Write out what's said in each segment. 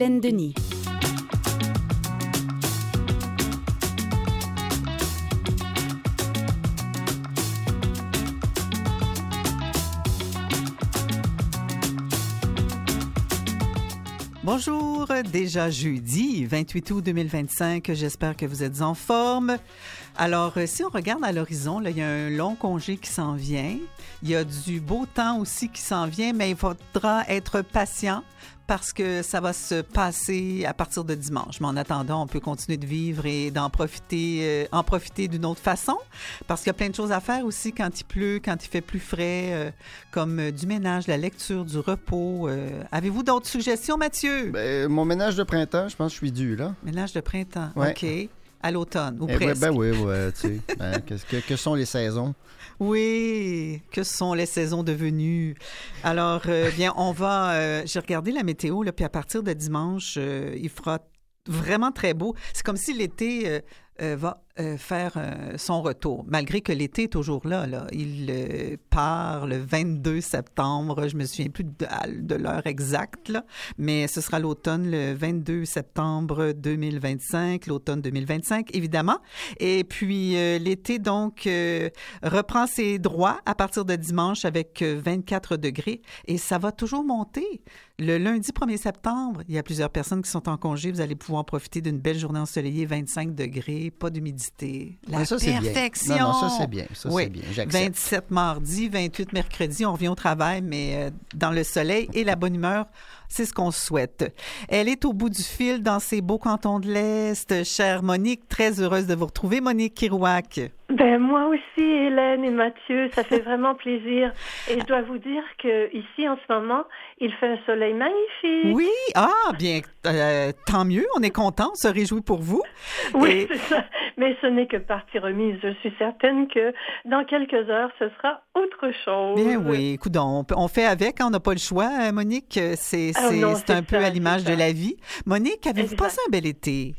Hélène Denis. Bonjour, déjà jeudi 28 août 2025, j'espère que vous êtes en forme. Alors, si on regarde à l'horizon, là, il y a un long congé qui s'en vient, il y a du beau temps aussi qui s'en vient, mais il faudra être patient parce que ça va se passer à partir de dimanche. Mais en attendant, on peut continuer de vivre et en profiter d'une autre façon, parce qu'il y a plein de choses à faire aussi quand il pleut, quand il fait plus frais, comme du ménage, la lecture, du repos. Avez-vous d'autres suggestions, Mathieu? Mon ménage de printemps, je pense que je suis dû, là. Ménage de printemps, ouais. OK. À l'automne, ou presque. Oui, tu sais. Que sont les saisons? Oui, que sont les saisons devenues? Alors, bien, j'ai regardé la météo, là, puis à partir de dimanche, il fera vraiment très beau. C'est comme si l'été va faire son retour, malgré que l'été est toujours là. Il part le 22 septembre, je me souviens plus de l'heure exacte, là, mais ce sera l'automne, le 22 septembre 2025, l'automne 2025, évidemment. Et puis, l'été, donc, reprend ses droits à partir de dimanche avec 24 degrés, et ça va toujours monter. Le lundi 1er septembre, il y a plusieurs personnes qui sont en congé, vous allez pouvoir profiter d'une belle journée ensoleillée, 25 degrés, pas d'humidité. La ça, perfection! Non, ça, c'est bien. Ça, oui. c'est bien. J'accepte. 27 mardi, 28 mercredi, on revient au travail, mais dans le soleil et la bonne humeur, c'est ce qu'on souhaite. Elle est au bout du fil dans ces beaux cantons de l'Est. Chère Monique, très heureuse de vous retrouver. Monique Kirouac. Moi aussi, Hélène et Mathieu, ça fait vraiment plaisir. Et je dois vous dire qu'ici, en ce moment, il fait un soleil magnifique. Oui, bien, tant mieux, on est content, on se réjouit pour vous. Oui, c'est ça. Mais ce n'est que partie remise. Je suis certaine que dans quelques heures, ce sera autre chose. Bien oui, écoute, on fait avec, on n'a pas le choix, Monique. C'est un peu à l'image de la vie. Monique, avez-vous passé un bel été?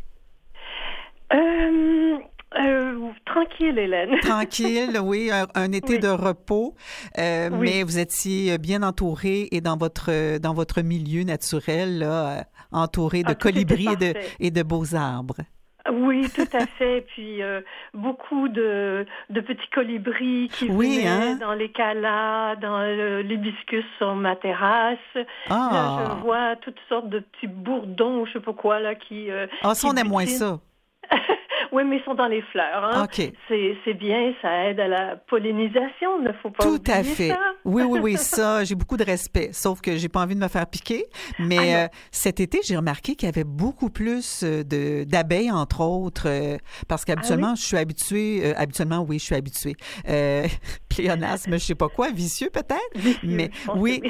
Tranquille, Hélène. Tranquille, oui, un été de repos, oui. Mais vous étiez bien entourée et dans votre milieu naturel, là, entouré de colibris et de beaux arbres. Oui, tout à fait. Puis beaucoup de petits colibris qui venaient dans les calas, dans l'hibiscus sur ma terrasse. Là, je vois toutes sortes de petits bourdons, je sais pas quoi, là, qui... ça, on aime moins ça. Oui, mais ils sont dans les fleurs. Hein? OK. C'est bien, ça aide à la pollinisation, il ne faut pas oublier ça. Tout à fait. Oui, ça, j'ai beaucoup de respect, sauf que j'ai pas envie de me faire piquer. Mais cet été, j'ai remarqué qu'il y avait beaucoup plus d'abeilles, entre autres, parce qu'habituellement, je suis habituée... oui, je suis habituée. Pléonasme, je sais pas quoi, vicieux peut-être. Mais oui,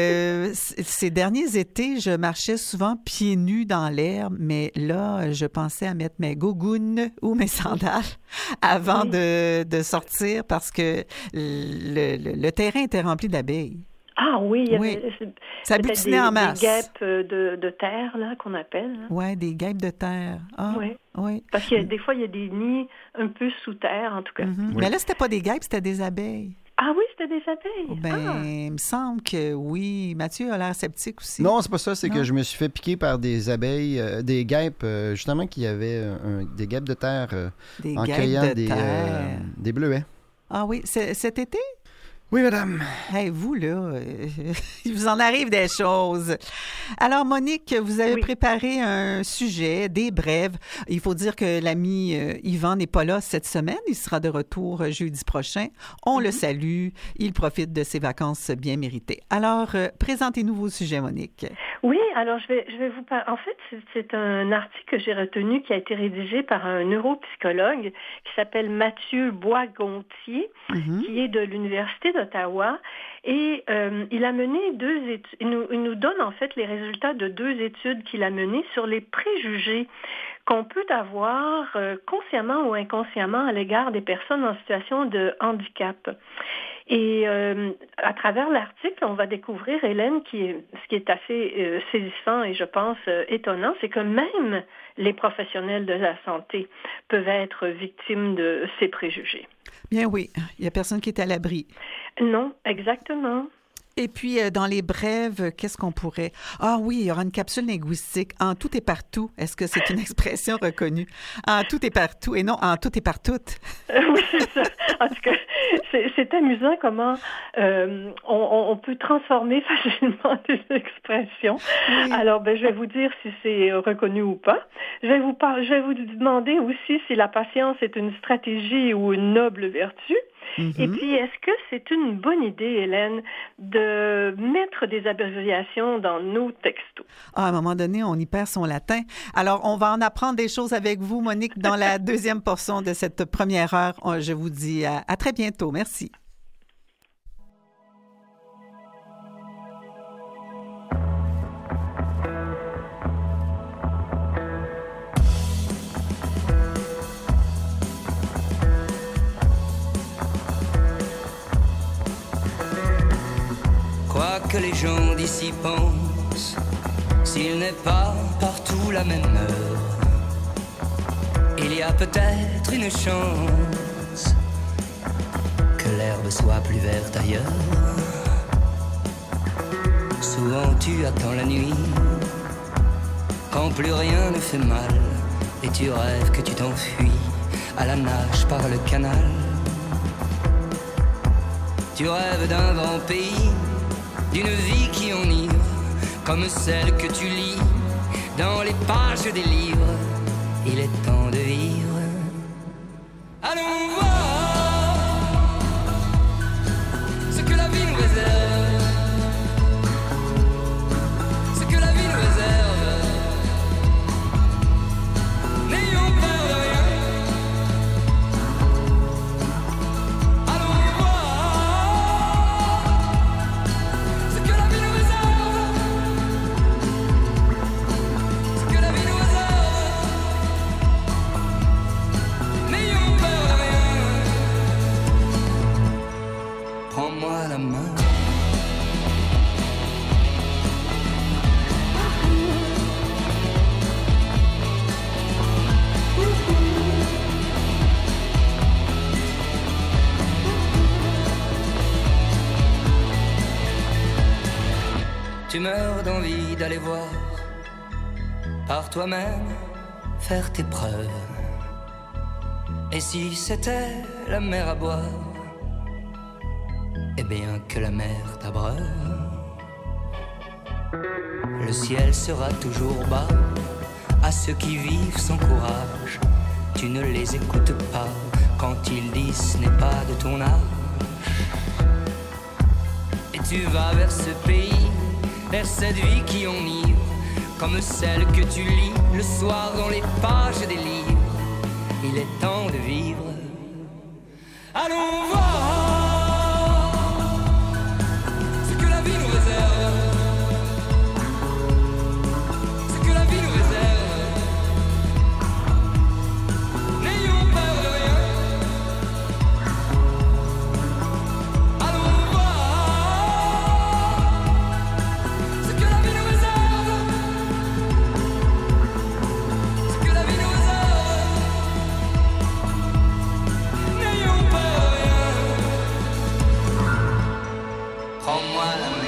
ces derniers étés, je marchais souvent pieds nus dans l'herbe, mais là, je pensais à mettre mes gougounes ou mes sandales avant de sortir parce que le terrain était rempli d'abeilles. Ah oui, il y avait ça butinait en masse. Des guêpes de terre, là, qu'on appelle. Oui, des guêpes de terre. Oui. Parce que des fois, il y a des nids un peu sous terre, en tout cas. Mm-hmm. Oui. Mais là, c'était pas des guêpes, c'était des abeilles. Ah oui, c'était des abeilles. Il me semble que oui. Mathieu a l'air sceptique aussi. Non, c'est pas ça. C'est que je me suis fait piquer par des abeilles, des guêpes, justement, qui avaient des guêpes de terre en cueillant des bleuets. Ah oui, cet été? Oui, madame. Hey, vous, là, il vous en arrive des choses. Alors, Monique, vous avez préparé un sujet, des brèves. Il faut dire que l'ami Yvan n'est pas là cette semaine. Il sera de retour jeudi prochain. On le salue. Il profite de ses vacances bien méritées. Alors, présentez-nous vos sujets, Monique. Oui, alors je vais vous parler. En fait, c'est un article que j'ai retenu qui a été rédigé par un neuropsychologue qui s'appelle Mathieu Bois-Gontier, qui est de l'Université d'Ottawa. Et il a mené 2 études. Il nous donne en fait les résultats de 2 études qu'il a menées sur les préjugés qu'on peut avoir consciemment ou inconsciemment à l'égard des personnes en situation de handicap. Et à travers l'article, on va découvrir, Hélène, ce qui est assez saisissant et je pense étonnant, c'est que même les professionnels de la santé peuvent être victimes de ces préjugés. Bien oui, il n'y a personne qui est à l'abri. Non, exactement. Et puis, dans les brèves, qu'est-ce qu'on pourrait... Ah oui, il y aura une capsule linguistique. En tout et partout. Est-ce que c'est une expression reconnue? En tout et partout, et non en tout et partout. Oui, c'est ça. En tout cas, c'est amusant comment on peut transformer facilement des expressions. Oui. Alors, je vais vous dire si c'est reconnu ou pas. Je vais vous demander aussi si la patience est une stratégie ou une noble vertu. Mm-hmm. Et puis, est-ce que c'est une bonne idée, Hélène, de mettre des abréviations dans nos textos? À un moment donné, on y perd son latin. Alors, on va en apprendre des choses avec vous, Monique, dans la deuxième portion de cette première heure. Je vous dis à très bientôt. Merci. Quoi que les gens d'ici pensent, s'il n'est pas partout la même heure, il y a peut-être une chance que l'herbe soit plus verte ailleurs. Souvent tu attends la nuit, quand plus rien ne fait mal, et tu rêves que tu t'enfuis à la nage par le canal. Tu rêves d'un grand pays, d'une vie qui enivre, comme celle que tu lis dans les pages des livres. Il est temps de vivre. Allons voir ce que la vie nous réserve, ce que la vie nous réserve. N'ayons peur de rien. Allons voir ce que la vie nous réserve, ce que la vie nous réserve. N'ayons peur de rien. Prends-moi la main. Tu meurs d'envie d'aller voir par toi-même, faire tes preuves. Et si c'était la mer à boire, eh bien que la mer t'abreuve. Le ciel sera toujours bas à ceux qui vivent sans courage. Tu ne les écoutes pas quand ils disent ce n'est pas de ton âge. Et tu vas vers ce pays, vers cette vie qui enivre, comme celle que tu lis le soir dans les pages des livres. Il est temps de vivre. Allons voir ce que la vie nous réserve, ce que la vie nous réserve. N'ayons peur de rien. Allons voir ce que la vie nous réserve, ce que la vie nous réserve. N'ayons peur de rien. Prends-moi la main.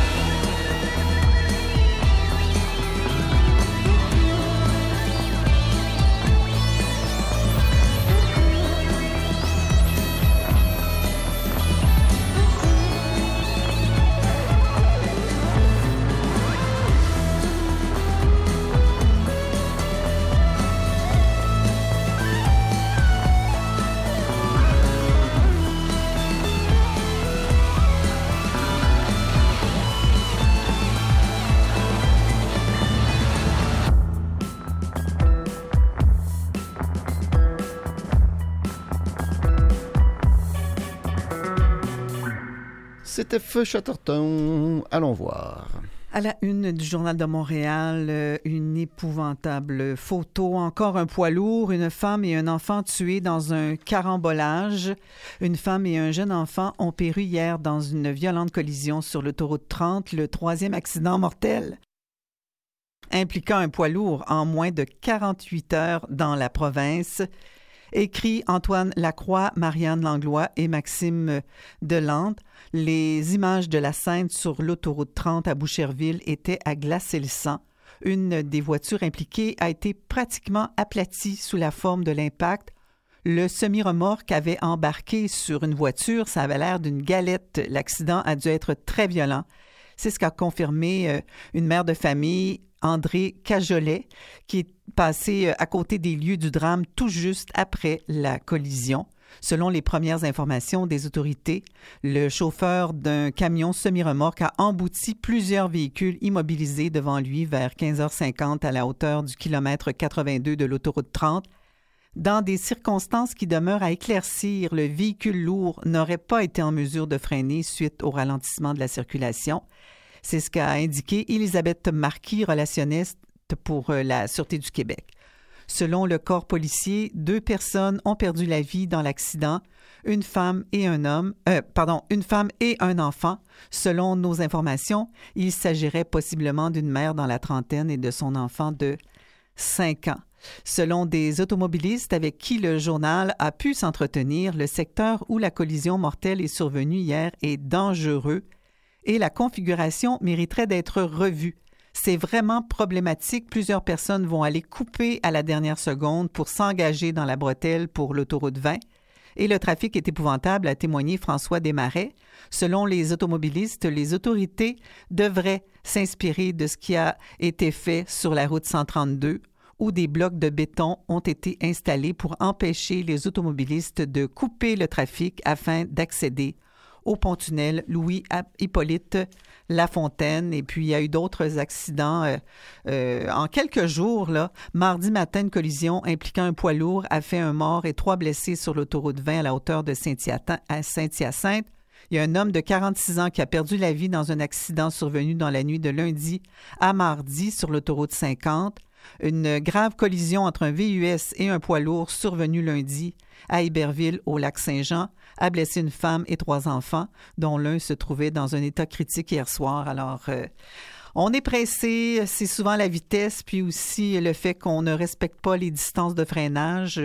C'était Feu Chatterton. Allons voir. À la une du Journal de Montréal, une épouvantable photo. Encore un poids lourd, une femme et un enfant tués dans un carambolage. Une femme et un jeune enfant ont péri hier dans une violente collision sur l'autoroute 30, le troisième accident mortel impliquant un poids lourd en moins de 48 heures dans la province. Écrit Antoine Lacroix, Marianne Langlois et Maxime Delande. Les images de la scène sur l'autoroute 30 à Boucherville étaient à glacer le sang. Une des voitures impliquées a été pratiquement aplatie sous la forme de l'impact. Le semi-remorque avait embarqué sur une voiture. Ça avait l'air d'une galette. L'accident a dû être très violent. C'est ce qu'a confirmé une mère de famille, André Cajolet, qui est passé à côté des lieux du drame tout juste après la collision. Selon les premières informations des autorités, le chauffeur d'un camion semi-remorque a embouti plusieurs véhicules immobilisés devant lui vers 15h50 à la hauteur du kilomètre 82 de l'autoroute 30. Dans des circonstances qui demeurent à éclaircir, le véhicule lourd n'aurait pas été en mesure de freiner suite au ralentissement de la circulation. C'est ce qu'a indiqué Elisabeth Marquis, relationniste pour la Sûreté du Québec. Selon le corps policier, 2 personnes ont perdu la vie dans l'accident, une femme et un enfant. Selon nos informations, il s'agirait possiblement d'une mère dans la trentaine et de son enfant de 5 ans. Selon des automobilistes avec qui le journal a pu s'entretenir, le secteur où la collision mortelle est survenue hier est dangereux et la configuration mériterait d'être revue. C'est vraiment problématique. Plusieurs personnes vont aller couper à la dernière seconde pour s'engager dans la bretelle pour l'autoroute 20. Et le trafic est épouvantable, a témoigné François Desmarais. Selon les automobilistes, les autorités devraient s'inspirer de ce qui a été fait sur la route 132, où des blocs de béton ont été installés pour empêcher les automobilistes de couper le trafic afin d'accéder au pont-tunnel Louis-Hippolyte Lafontaine. Et puis, il y a eu d'autres accidents en quelques jours. Mardi matin, une collision impliquant un poids lourd a fait un mort et 3 blessés sur l'autoroute 20 à la hauteur de Saint-Hyacinthe. Il y a un homme de 46 ans qui a perdu la vie dans un accident survenu dans la nuit de lundi à mardi sur l'autoroute 50. Une grave collision entre un VUS et un poids lourd survenu lundi à Iberville, au Lac-Saint-Jean, a blessé une femme et 3 enfants, dont l'un se trouvait dans un état critique hier soir. Alors, on est pressé, c'est souvent la vitesse, puis aussi le fait qu'on ne respecte pas les distances de freinage.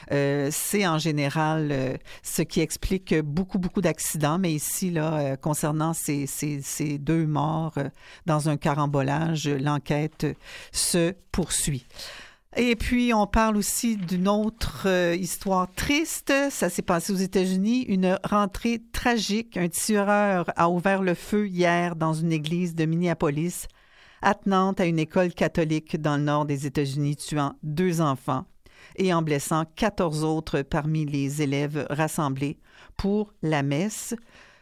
C'est en général ce qui explique beaucoup d'accidents. Mais ici, là, concernant ces 2 morts dans un carambolage, l'enquête se poursuit. Et puis, on parle aussi d'une autre histoire triste. Ça s'est passé aux États-Unis. Une rentrée tragique. Un tireur a ouvert le feu hier dans une église de Minneapolis, attenante à une école catholique dans le nord des États-Unis, tuant 2 enfants et en blessant 14 autres parmi les élèves rassemblés pour la messe.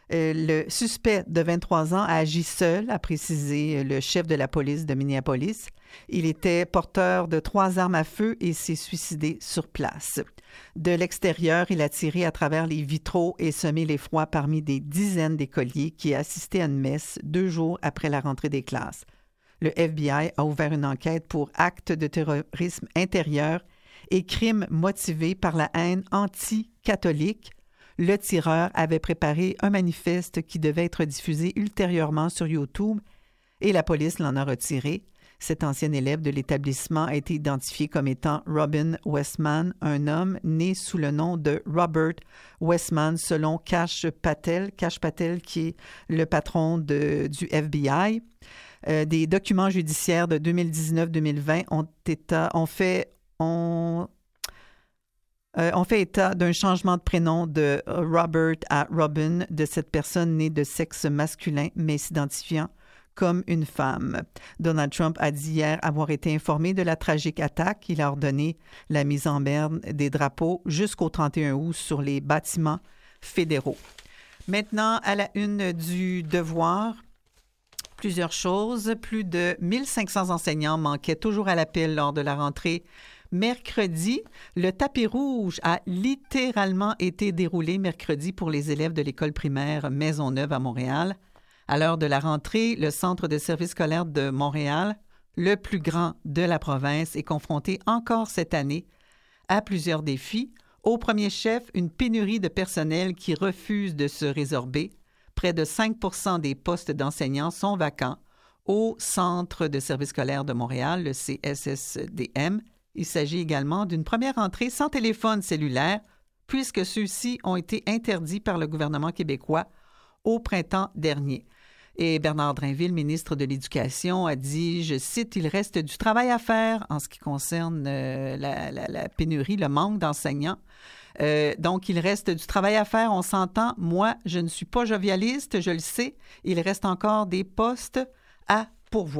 Le suspect de 23 ans a agi seul, a précisé le chef de la police de Minneapolis. Il était porteur de 3 armes à feu et s'est suicidé sur place. De l'extérieur, il a tiré à travers les vitraux et semé l'effroi parmi des dizaines d'écoliers qui assistaient à une messe 2 jours après la rentrée des classes. Le FBI a ouvert une enquête pour actes de terrorisme intérieur et crimes motivés par la haine anti-catholique. Le tireur avait préparé un manifeste qui devait être diffusé ultérieurement sur YouTube et la police l'en a retiré. Cet ancien élève de l'établissement a été identifié comme étant Robin Westman, un homme né sous le nom de Robert Westman, selon Kash Patel qui est le patron du FBI. Des documents judiciaires de 2019-2020 ont fait état d'un changement de prénom de Robert à Robin de cette personne née de sexe masculin mais s'identifiant comme une femme. Donald Trump a dit hier avoir été informé de la tragique attaque. Il a ordonné la mise en berne des drapeaux jusqu'au 31 août sur les bâtiments fédéraux. Maintenant, à la une du Devoir, plusieurs choses. Plus de 1500 enseignants manquaient toujours à l'appel lors de la rentrée. Mercredi, le tapis rouge a littéralement été déroulé mercredi pour les élèves de l'école primaire Maisonneuve à Montréal. À l'heure de la rentrée, le Centre de services scolaires de Montréal, le plus grand de la province, est confronté encore cette année à plusieurs défis. Au premier chef, une pénurie de personnel qui refuse de se résorber. Près de 5 % des postes d'enseignants sont vacants au Centre de services scolaires de Montréal, le CSSDM. Il s'agit également d'une première entrée sans téléphone cellulaire, puisque ceux-ci ont été interdits par le gouvernement québécois au printemps dernier. Et Bernard Drainville, ministre de l'Éducation, a dit, je cite, « Il reste du travail à faire en ce qui concerne la pénurie, le manque d'enseignants. Donc, il reste du travail à faire, on s'entend. Moi, je ne suis pas jovialiste, je le sais. Il reste encore des postes à pourvoir. »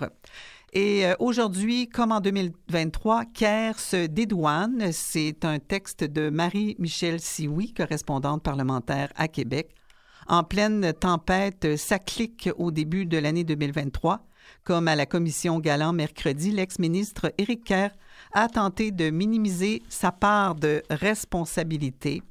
Et aujourd'hui, comme en 2023, CARE se dédouane. C'est un texte de Marie-Michelle Sioui, correspondante parlementaire à Québec. En pleine tempête, ça clique au début de l'année 2023. Comme à la commission Galland mercredi, l'ex-ministre Éric Kerr a tenté de minimiser sa part de responsabilité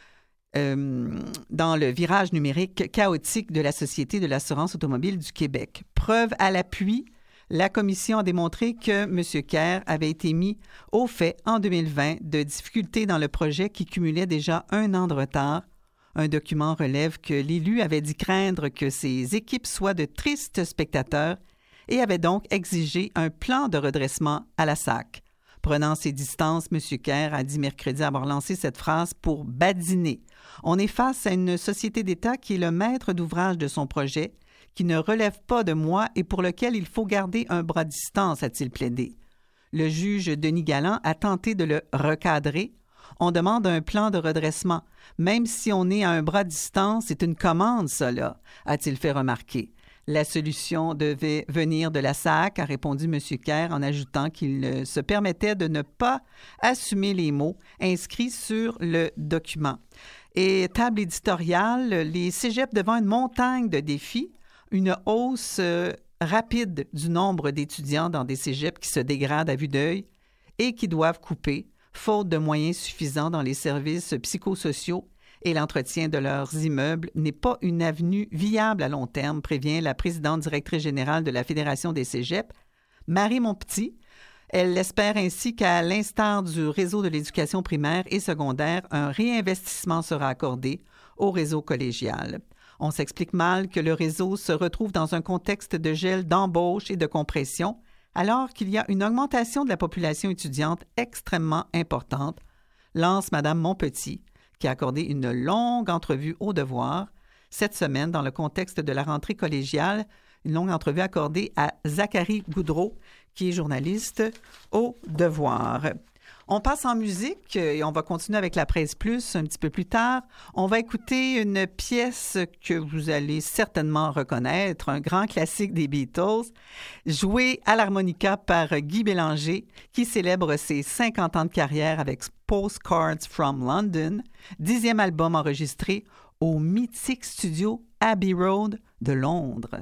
dans le virage numérique chaotique de la Société de l'assurance automobile du Québec. Preuve à l'appui, la commission a démontré que M. Kerr avait été mis au fait en 2020 de difficultés dans le projet qui cumulait déjà 1 an de retard. Un document relève que l'élu avait dit craindre que ses équipes soient de tristes spectateurs et avait donc exigé un plan de redressement à la SAC. Prenant ses distances, M. Kerr a dit mercredi avoir lancé cette phrase pour badiner. On est face à une société d'État qui est le maître d'ouvrage de son projet, qui ne relève pas de moi et pour lequel il faut garder un bras de distance, a-t-il plaidé. Le juge Denis Galland a tenté de le recadrer. On demande un plan de redressement. Même si on est à un bras de distance, c'est une commande, ça, là, a-t-il fait remarquer. La solution devait venir de la SAC, a répondu M. Kerr en ajoutant qu'il se permettait de ne pas assumer les mots inscrits sur le document. Et table éditoriale, les cégeps devant une montagne de défis, une hausse rapide du nombre d'étudiants dans des cégeps qui se dégradent à vue d'œil et qui doivent couper, faute de moyens suffisants dans les services psychosociaux et l'entretien de leurs immeubles n'est pas une avenue viable à long terme, prévient la présidente directrice générale de la Fédération des cégeps, Marie Monpetit. Elle espère ainsi qu'à l'instar du réseau de l'éducation primaire et secondaire, un réinvestissement sera accordé au réseau collégial. On s'explique mal que le réseau se retrouve dans un contexte de gel d'embauche et de compression, alors qu'il y a une augmentation de la population étudiante extrêmement importante, lance Mme Monpetit, qui a accordé une longue entrevue au Devoir cette semaine dans le contexte de la rentrée collégiale, une longue entrevue accordée à Zachary Goudreau, qui est journaliste au Devoir. On passe en musique et on va continuer avec la Presse Plus un petit peu plus tard. On va écouter une pièce que vous allez certainement reconnaître, un grand classique des Beatles, joué à l'harmonica par Guy Bélanger, qui célèbre ses 50 ans de carrière avec Postcards from London, 10e album enregistré au mythique studio Abbey Road de Londres.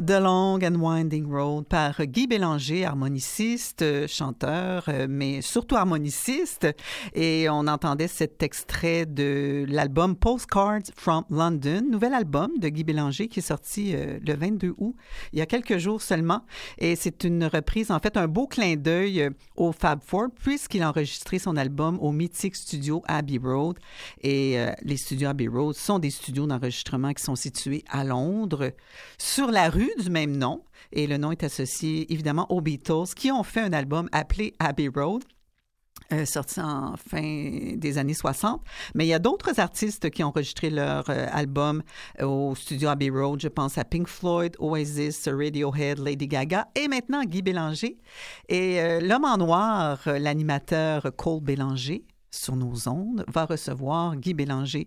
The Long and Winding Road par Guy Bélanger, harmoniciste, chanteur, mais surtout harmoniciste. Et on entendait cet extrait de l'album Postcards from London, nouvel album de Guy Bélanger qui est sorti le 22 août, il y a quelques jours seulement. Et c'est une reprise, en fait, un beau clin d'œil au Fab Four, puisqu'il a enregistré son album au mythique studio Abbey Road. Et les studios Abbey Road sont des studios d'enregistrement qui sont situés à Londres, sur la rue du même nom, et le nom est associé évidemment aux Beatles qui ont fait un album appelé Abbey Road, sorti en fin des années 60. Mais il y a d'autres artistes qui ont enregistré leur album au studio Abbey Road. Je pense à Pink Floyd, Oasis, Radiohead, Lady Gaga et maintenant Guy Bélanger. Et l'homme en noir, l'animateur Cole Bélanger, sur nos ondes, va recevoir Guy Bélanger.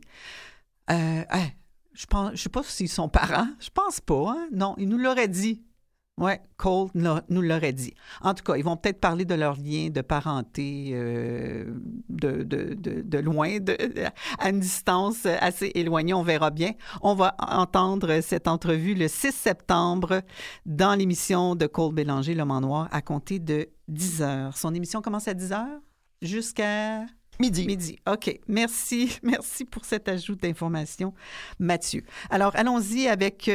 Je ne sais pas s'ils sont parents. Je pense pas. Hein? Non, il nous l'aurait dit. Oui, Cole nous l'aurait dit. En tout cas, ils vont peut-être parler de leur lien de parenté de loin, à une distance assez éloignée. On verra bien. On va entendre cette entrevue le 6 septembre dans l'émission de Cole Bélanger, L'Homme en noir, à compter de 10 heures. Son émission commence à 10 heures jusqu'à... Midi. OK. Merci pour cet ajout d'informations, Mathieu. Alors, allons-y avec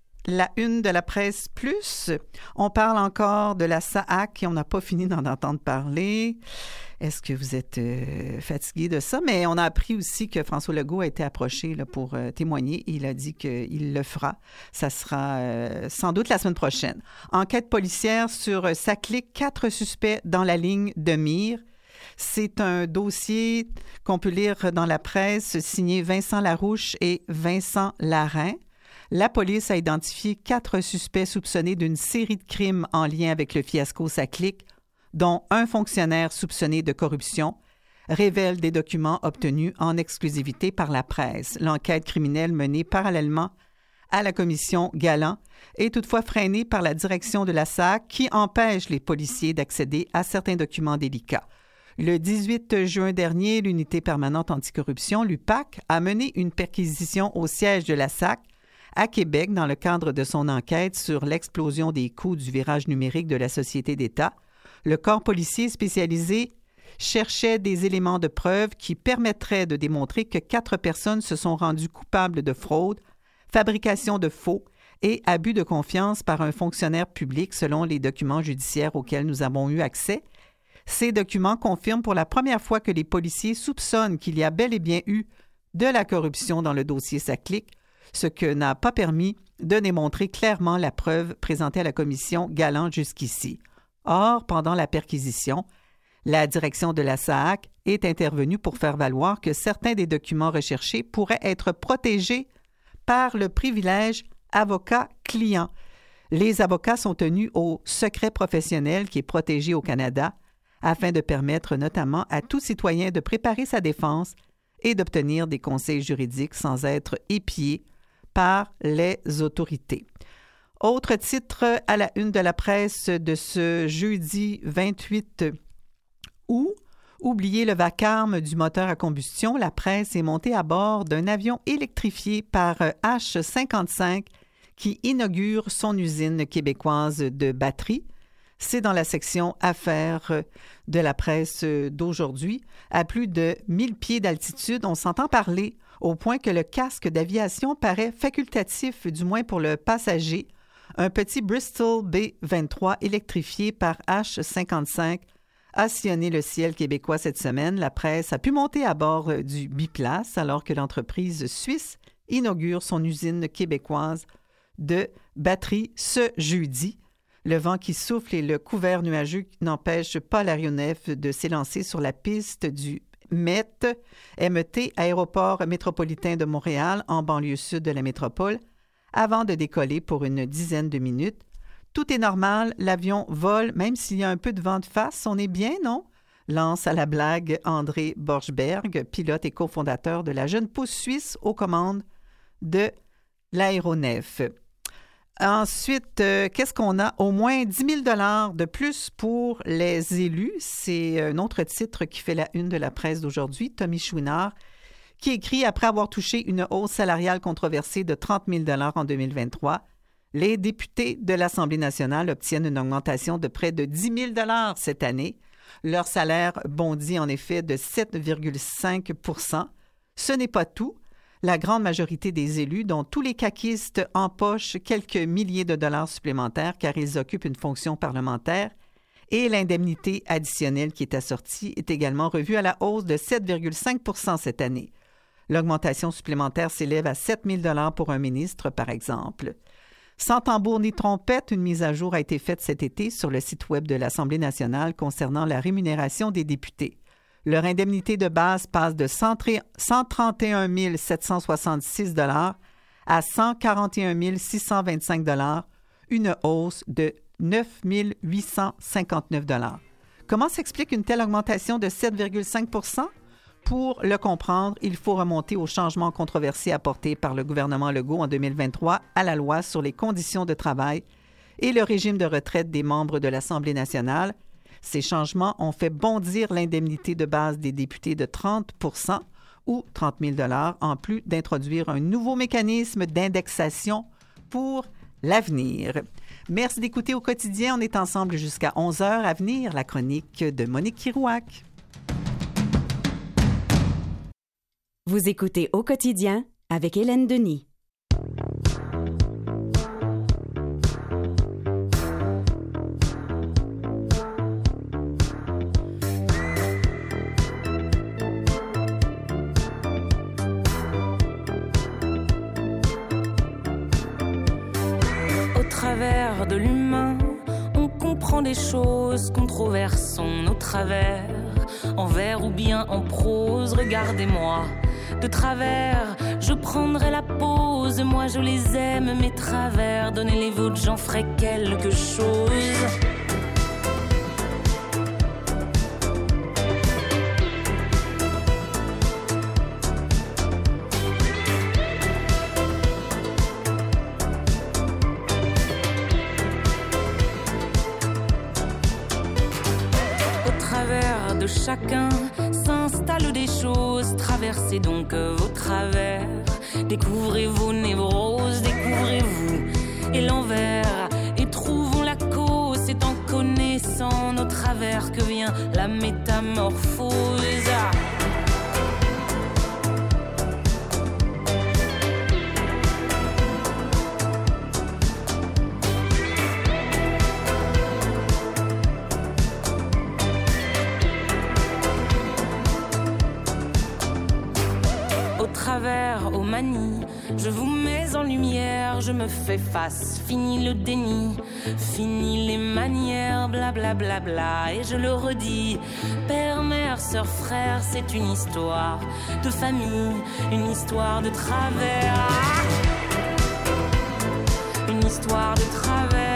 la une de la presse plus. On parle encore de la SAAC et on n'a pas fini d'en entendre parler. Est-ce que vous êtes fatigué de ça? Mais on a appris aussi que François Legault a été approché là, pour témoigner. Il a dit qu'il le fera. Ça sera sans doute la semaine prochaine. Enquête policière sur Saclay, 4 suspects dans la ligne de mire. C'est un dossier qu'on peut lire dans la presse, signé Vincent Larouche et Vincent Larin. La police a identifié 4 suspects soupçonnés d'une série de crimes en lien avec le fiasco Saclay, dont un fonctionnaire soupçonné de corruption, révèle des documents obtenus en exclusivité par la presse. L'enquête criminelle menée parallèlement à la commission Galland est toutefois freinée par la direction de la SAAC qui empêche les policiers d'accéder à certains documents délicats. Le 18 juin dernier, l'Unité permanente anticorruption, l'UPAC, a mené une perquisition au siège de la SAAC à Québec dans le cadre de son enquête sur l'explosion des coûts du virage numérique de la société d'État. Le corps policier spécialisé cherchait des éléments de preuve qui permettraient de démontrer que 4 personnes se sont rendues coupables de fraude, fabrication de faux et abus de confiance par un fonctionnaire public selon les documents judiciaires auxquels nous avons eu accès. Ces documents confirment pour la première fois que les policiers soupçonnent qu'il y a bel et bien eu de la corruption dans le dossier Saclay, ce que n'a pas permis de démontrer clairement la preuve présentée à la commission Galland jusqu'ici. Or, pendant la perquisition, la direction de la SAAC est intervenue pour faire valoir que certains des documents recherchés pourraient être protégés par le privilège avocat-client. Les avocats sont tenus au secret professionnel qui est protégé au Canada, afin de permettre notamment à tout citoyen de préparer sa défense et d'obtenir des conseils juridiques sans être épié par les autorités. Autre titre à la une de la presse de ce jeudi 28 août, oubliez le vacarme du moteur à combustion, la presse est montée à bord d'un avion électrifié par H55 qui inaugure son usine québécoise de batteries. C'est dans la section Affaires de la presse d'aujourd'hui. À plus de 1000 pieds d'altitude, on s'entend parler au point que le casque d'aviation paraît facultatif, du moins pour le passager. Un petit Bristol B-23 électrifié par H-55 a sillonné le ciel québécois cette semaine. La presse a pu monter à bord du biplace alors que l'entreprise suisse inaugure son usine québécoise de batterie ce jeudi. Le vent qui souffle et le couvert nuageux n'empêchent pas l'aéronef de s'élancer sur la piste du MET, Aéroport métropolitain de Montréal, en banlieue sud de la métropole, avant de décoller pour une dizaine de minutes. Tout est normal, l'avion vole, même s'il y a un peu de vent de face. On est bien, non? Lance à la blague André Borchberg, pilote et cofondateur de la jeune pousse suisse aux commandes de l'aéronef. Ensuite, qu'est-ce qu'on a? Au moins 10 000 $ de plus pour les élus. C'est un autre titre qui fait la une de la presse d'aujourd'hui. Tommy Chouinard, qui écrit « Après avoir touché une hausse salariale controversée de 30 000 $ en 2023, Les députés de l'Assemblée nationale obtiennent une augmentation de près de 10 000 $ cette année. Leur salaire bondit en effet de 7,5 %. Ce n'est pas tout. La grande majorité des élus, dont tous les caquistes, empochent quelques milliers de dollars supplémentaires car ils occupent une fonction parlementaire. Et l'indemnité additionnelle qui est assortie est également revue à la hausse de 7,5 % cette année. L'augmentation supplémentaire s'élève à 7 000 $ pour un ministre, par exemple. Sans tambour ni trompette, une mise à jour a été faite cet été sur le site Web de l'Assemblée nationale concernant la rémunération des députés. Leur indemnité de base passe de 131 766 $ à 141 625 $, une hausse de 9 859 $. Comment s'explique une telle augmentation de 7,5 %? Pour le comprendre, il faut remonter aux changements controversés apportés par le gouvernement Legault en 2023 à la loi sur les conditions de travail et le régime de retraite des membres de l'Assemblée nationale. Ces changements ont fait bondir l'indemnité de base des députés de 30 % ou 30 000 $, en plus d'introduire un nouveau mécanisme d'indexation pour l'avenir. Merci d'écouter Au quotidien. On est ensemble jusqu'à 11h. À venir, la chronique de Monique Kirouac. Vous écoutez Au quotidien avec Hélène Denis. Au travers de l'humain, on comprend des choses, controversons nos travers, en vers ou bien en prose, regardez-moi. De travers, je prendrai la pause. Moi je les aime, mes travers. Donnez les vôtres, j'en ferai quelque chose. Au travers de chacun s'installent des choses, traversez donc vos travers, découvrez vos névroses, découvrez-vous et l'envers, et trouvons la cause, c'est en connaissant nos travers que vient la métamorphose. Aux manies, je vous mets en lumière, je me fais face, fini le déni, fini les manières, blablabla, bla bla bla, et je le redis, père, mère, sœur, frère, c'est une histoire de famille, une histoire de travers, une histoire de travers.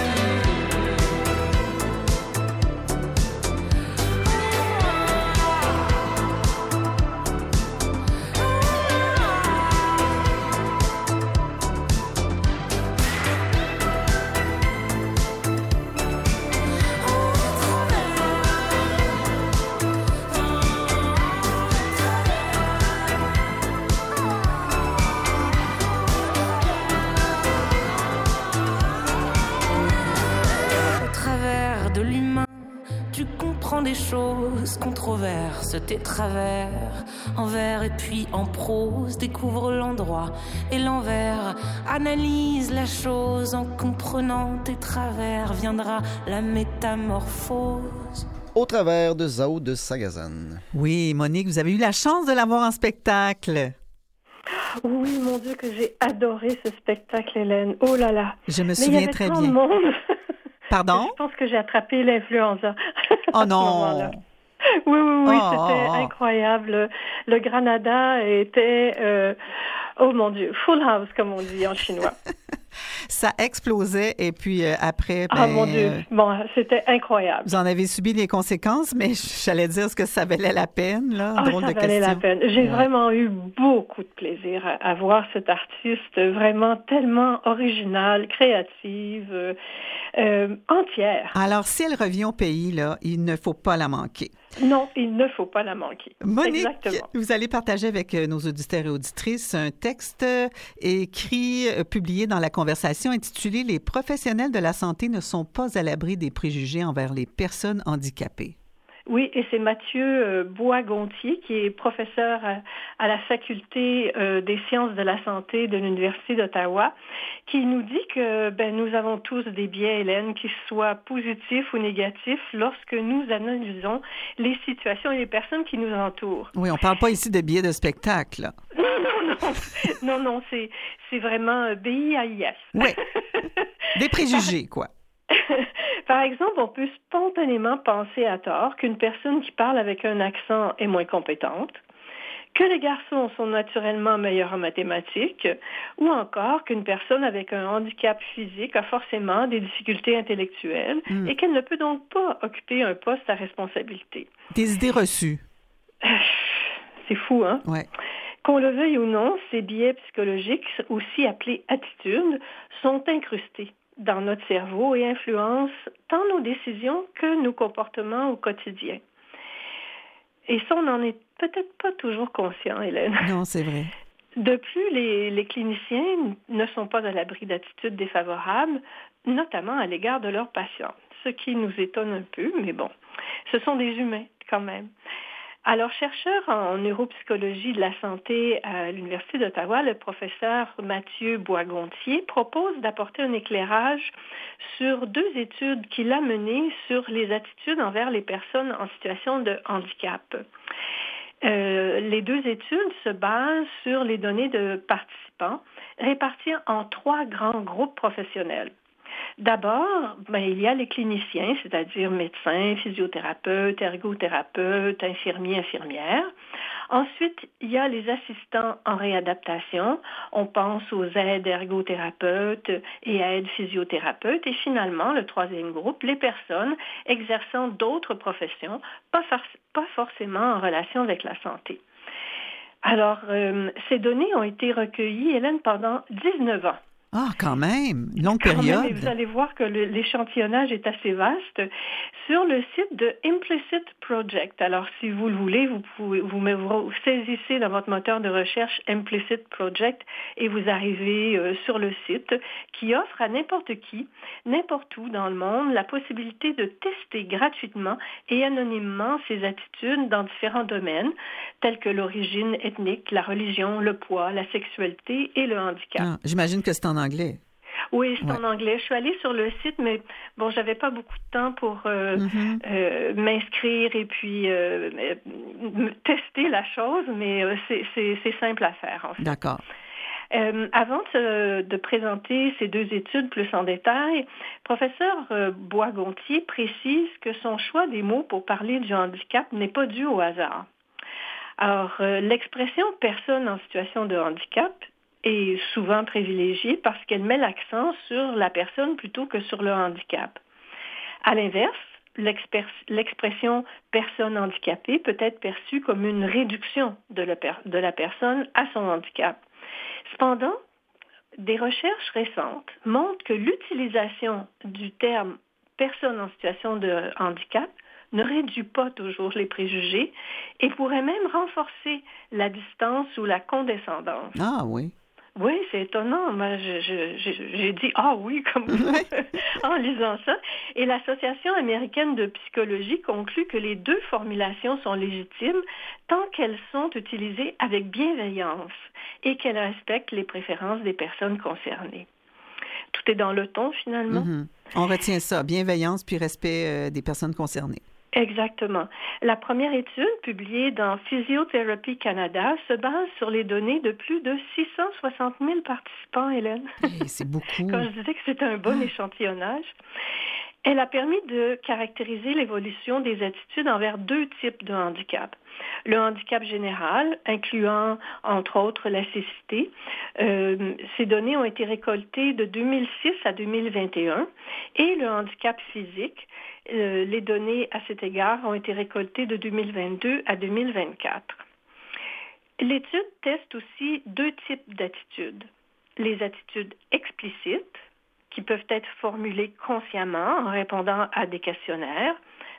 Des choses, controverses, tes travers, en vers et puis en prose, découvre l'endroit et l'envers, analyse la chose, en comprenant tes travers, viendra la métamorphose. Au travers de Zao de Sagazan. Oui, Monique, vous avez eu la chance de la voir en spectacle. Oui, mon Dieu, que j'ai adoré ce spectacle, Hélène. Oh là là. Je me souviens très bien. Mais il y avait tant de monde. Pardon? Je pense que j'ai attrapé l'influenza. Oh non! Oui, c'était incroyable. Le Granada était, oh mon Dieu, full house, comme on dit en chinois. Ça explosait et puis après... Ah mon Dieu, bon, c'était incroyable. Vous en avez subi les conséquences, mais j'allais dire ce que ça valait la peine, là. Drôle ça de valait question. la peine. J'ai vraiment eu beaucoup de plaisir à voir cet artiste vraiment tellement original, créative, entière. Alors, si elle revient au pays, là, il ne faut pas la manquer. Non, il ne faut pas la manquer. Monique, exactement. Vous allez partager avec nos auditeurs et auditrices un texte publié dans La Conversation intitulé « Les professionnels de la santé ne sont pas à l'abri des préjugés envers les personnes handicapées ». Oui, et c'est Mathieu Bois-Gontier, qui est professeur à la faculté des sciences de la santé de l'Université d'Ottawa, qui nous dit que nous avons tous des biais, Hélène, qu'ils soient positifs ou négatifs, lorsque nous analysons les situations et les personnes qui nous entourent. Oui, on ne parle pas ici de biais de spectacle. Non, c'est vraiment BIAIS. Oui, des préjugés, quoi. Par exemple, on peut spontanément penser à tort qu'une personne qui parle avec un accent est moins compétente, que les garçons sont naturellement meilleurs en mathématiques, ou encore qu'une personne avec un handicap physique a forcément des difficultés intellectuelles et qu'elle ne peut donc pas occuper un poste à responsabilité. Des idées reçues. C'est fou, hein? Ouais. Qu'on le veuille ou non, ces biais psychologiques, aussi appelés attitudes, sont incrustés dans notre cerveau et influencent tant nos décisions que nos comportements au quotidien. Et ça, on n'en est peut-être pas toujours conscient, Hélène. Non, c'est vrai. De plus, les cliniciens ne sont pas à l'abri d'attitudes défavorables, notamment à l'égard de leurs patients, ce qui nous étonne un peu, mais bon, ce sont des humains quand même. Alors, chercheur en neuropsychologie de la santé à l'Université d'Ottawa, le professeur Mathieu Bois-Gontier propose d'apporter un éclairage sur 2 études qu'il a menées sur les attitudes envers les personnes en situation de handicap. Les 2 études se basent sur les données de participants répartis en 3 grands groupes professionnels. D'abord, il y a les cliniciens, c'est-à-dire médecins, physiothérapeutes, ergothérapeutes, infirmiers, infirmières. Ensuite, il y a les assistants en réadaptation. On pense aux aides ergothérapeutes et aides physiothérapeutes. Et finalement, le 3e groupe, les personnes exerçant d'autres professions, pas forcément en relation avec la santé. Alors, ces données ont été recueillies, Hélène, pendant 19 ans. Ah, quand même, une longue période. Et vous allez voir que l'échantillonnage est assez vaste sur le site de Implicit Project. Alors, si vous le voulez, vous saisissez dans votre moteur de recherche Implicit Project et vous arrivez sur le site qui offre à n'importe qui, n'importe où dans le monde, la possibilité de tester gratuitement et anonymement ses attitudes dans différents domaines, tels que l'origine ethnique, la religion, le poids, la sexualité et le handicap. Ah, j'imagine que c'est en anglais. Oui, c'est en anglais. Je suis allée sur le site, mais bon, j'avais pas beaucoup de temps pour m'inscrire et puis tester la chose, mais c'est simple à faire, en fait. D'accord. Avant de présenter ces 2 études plus en détail, professeur Bois-Gontier précise que son choix des mots pour parler du handicap n'est pas dû au hasard. Alors, l'expression « personne en situation de handicap » est souvent privilégiée parce qu'elle met l'accent sur la personne plutôt que sur le handicap. À l'inverse, l'expression « personne handicapée » peut être perçue comme une réduction de la personne à son handicap. Cependant, des recherches récentes montrent que l'utilisation du terme « personne en situation de handicap » ne réduit pas toujours les préjugés et pourrait même renforcer la distance ou la condescendance. Ah oui. Oui, c'est étonnant. Moi, j'ai dit « ah oui » comme vous en lisant ça. Et l'Association américaine de psychologie conclut que les 2 formulations sont légitimes tant qu'elles sont utilisées avec bienveillance et qu'elles respectent les préférences des personnes concernées. Tout est dans le ton, finalement. Mm-hmm. On retient ça, bienveillance puis respect des personnes concernées. Exactement. La première étude, publiée dans Physiotherapy Canada, se base sur les données de plus de 660 000 participants, Hélène. Hey, c'est beaucoup. Quand je disais que c'était un bon échantillonnage. Elle a permis de caractériser l'évolution des attitudes envers 2 types de handicap. Le handicap général, incluant entre autres la cécité. Ces données ont été récoltées de 2006 à 2021. Et le handicap physique, les données à cet égard ont été récoltées de 2022 à 2024. L'étude teste aussi 2 types d'attitudes. Les attitudes explicites, qui peuvent être formulées consciemment en répondant à des questionnaires.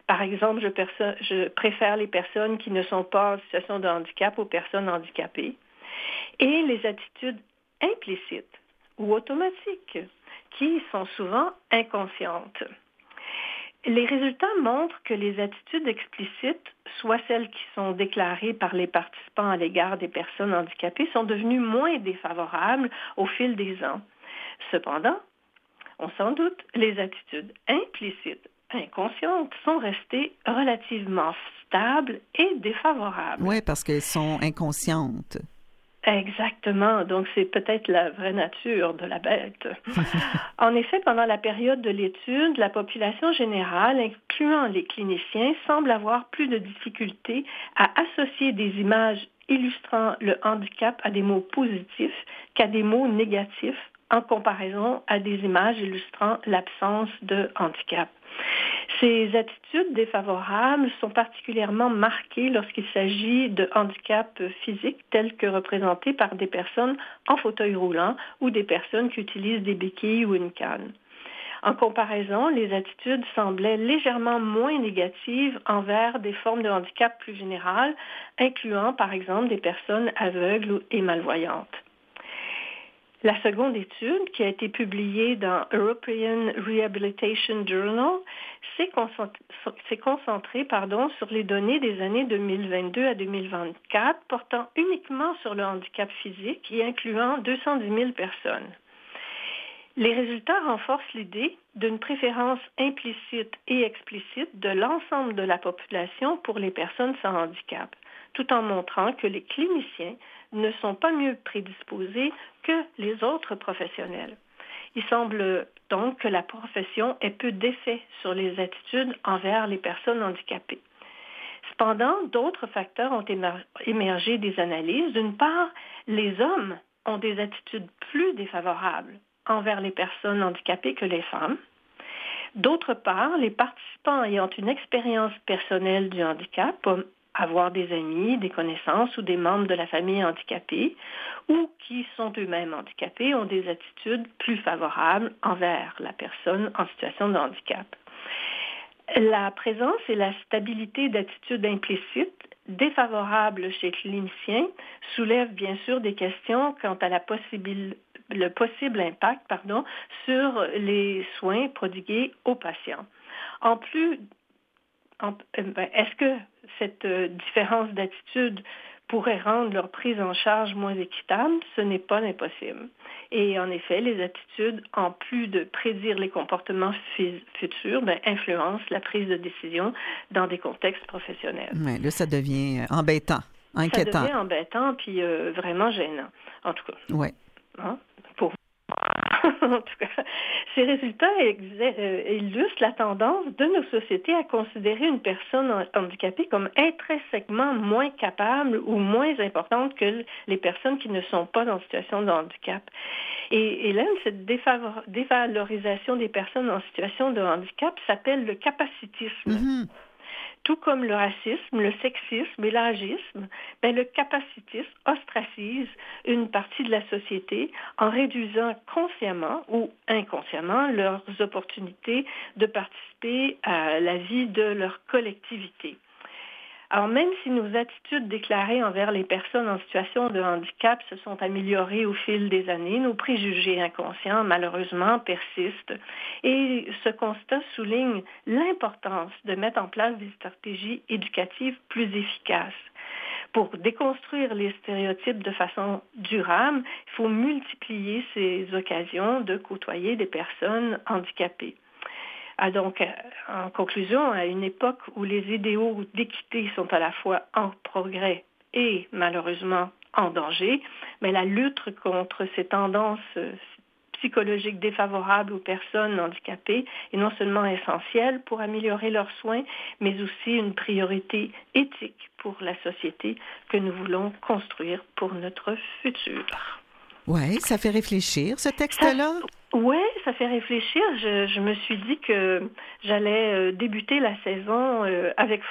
Par exemple, je préfère les personnes qui ne sont pas en situation de handicap aux personnes handicapées. Et les attitudes implicites ou automatiques, qui sont souvent inconscientes. Les résultats montrent que les attitudes explicites, soit celles qui sont déclarées par les participants à l'égard des personnes handicapées, sont devenues moins défavorables au fil des ans. Cependant, on s'en doute, les attitudes implicites, inconscientes, sont restées relativement stables et défavorables. Oui, parce qu'elles sont inconscientes. Exactement. Donc, c'est peut-être la vraie nature de la bête. En effet, pendant la période de l'étude, la population générale, incluant les cliniciens, semble avoir plus de difficultés à associer des images illustrant le handicap à des mots positifs qu'à des mots négatifs en comparaison à des images illustrant l'absence de handicap. Ces attitudes défavorables sont particulièrement marquées lorsqu'il s'agit de handicap physique tels que représentés par des personnes en fauteuil roulant ou des personnes qui utilisent des béquilles ou une canne. En comparaison, les attitudes semblaient légèrement moins négatives envers des formes de handicap plus générales, incluant par exemple des personnes aveugles et malvoyantes. La seconde étude, qui a été publiée dans European Rehabilitation Journal, s'est concentrée sur les données des années 2022 à 2024, portant uniquement sur le handicap physique et incluant 210 000 personnes. Les résultats renforcent l'idée d'une préférence implicite et explicite de l'ensemble de la population pour les personnes sans handicap, tout en montrant que les cliniciens ne sont pas mieux prédisposés que les autres professionnels. Il semble donc que la profession ait peu d'effet sur les attitudes envers les personnes handicapées. Cependant, d'autres facteurs ont émergé des analyses. D'une part, les hommes ont des attitudes plus défavorables envers les personnes handicapées que les femmes. D'autre part, les participants ayant une expérience personnelle du handicap, avoir des amis, des connaissances ou des membres de la famille handicapés ou qui sont eux-mêmes handicapés ont des attitudes plus favorables envers la personne en situation de handicap. La présence et la stabilité d'attitudes implicites défavorables chez les cliniciens soulèvent bien sûr des questions quant à le possible impact sur les soins prodigués aux patients. Est-ce que cette différence d'attitude pourrait rendre leur prise en charge moins équitable? Ce n'est pas impossible. Et en effet, les attitudes, en plus de prédire les comportements futurs, influencent la prise de décision dans des contextes professionnels. Oui, là, ça devient embêtant, inquiétant. Ça devient embêtant, puis vraiment gênant, en tout cas. Oui. Hein? En tout cas, ces résultats illustrent la tendance de nos sociétés à considérer une personne handicapée comme intrinsèquement moins capable ou moins importante que les personnes qui ne sont pas en situation de handicap. Et Hélène, cette dévalorisation des personnes en situation de handicap s'appelle le capacitisme. Mm-hmm. Tout comme le racisme, le sexisme et l'agisme, le capacitisme ostracise une partie de la société en réduisant consciemment ou inconsciemment leurs opportunités de participer à la vie de leur collectivité. Alors, même si nos attitudes déclarées envers les personnes en situation de handicap se sont améliorées au fil des années, nos préjugés inconscients, malheureusement, persistent. Et ce constat souligne l'importance de mettre en place des stratégies éducatives plus efficaces. Pour déconstruire les stéréotypes de façon durable, il faut multiplier ces occasions de côtoyer des personnes handicapées. Donc, en conclusion, à une époque où les idéaux d'équité sont à la fois en progrès et malheureusement en danger, la lutte contre ces tendances psychologiques défavorables aux personnes handicapées est non seulement essentielle pour améliorer leurs soins, mais aussi une priorité éthique pour la société que nous voulons construire pour notre futur. Oui, ça fait réfléchir, ce texte-là. Oui, ça fait réfléchir. Je me suis dit que j'allais débuter la saison avec force.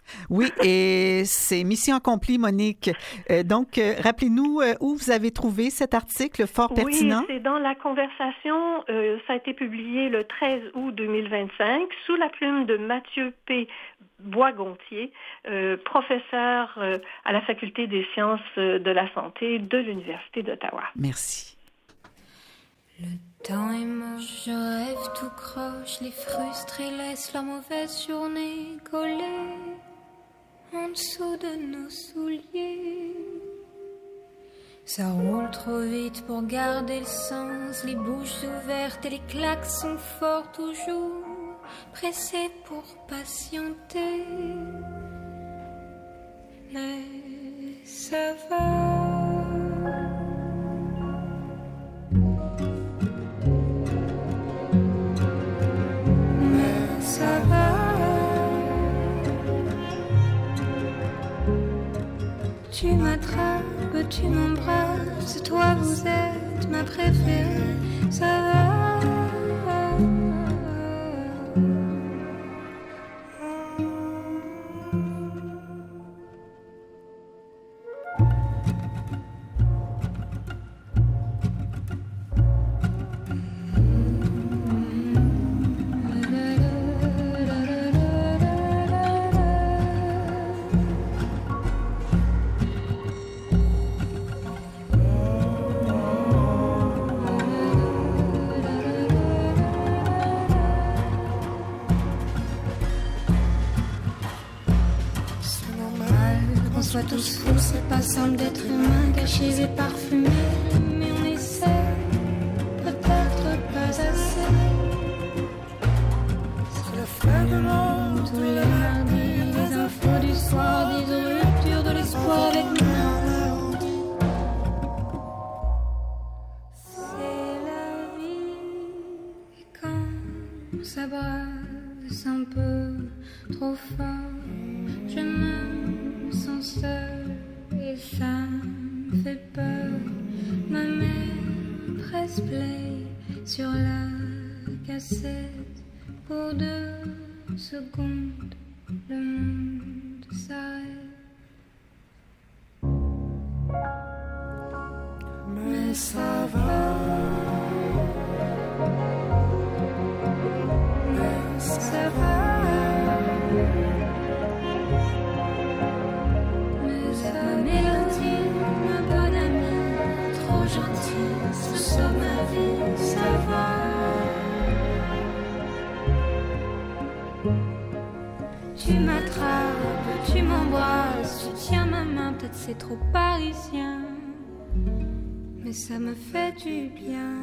Oui, et c'est mission accomplie, Monique. Donc, rappelez-nous où vous avez trouvé cet article fort pertinent. Oui, c'est dans La Conversation. Ça a été publié le 13 août 2025 sous la plume de Mathieu P. Boisgontier, professeur à la Faculté des sciences de la santé de l'Université d'Ottawa. Merci. Le temps est moche, je rêve tout croche, les frustrés laissent leur mauvaise journée collée en dessous de nos souliers. Ça roule trop vite pour garder le sens, les bouches ouvertes et les claques sont forts toujours, pressés pour patienter. Mais ça va. Mais ça va. Tu m'attrapes, tu m'embrasses, toi vous êtes ma préférée, ça va. Soit tous fous, c'est pas simple d'être humain, cachés et parfumés, mais on essaie, peut-être pas assez. C'est le fin du monde, tous les mardis, les infos du soir, des ruptures de l'espoir avec nous. C'est la vie, et quand ça brasse un peu trop fort, je me sens seule et ça me fait peur. Ma mère presse play sur la cassette. Pour 2 secondes, le monde s'arrête. Mais ça va. Mais ça va. Tu m'attrapes, tu m'embrasses, tu tiens ma main, peut-être c'est trop parisien, mais ça me fait du bien.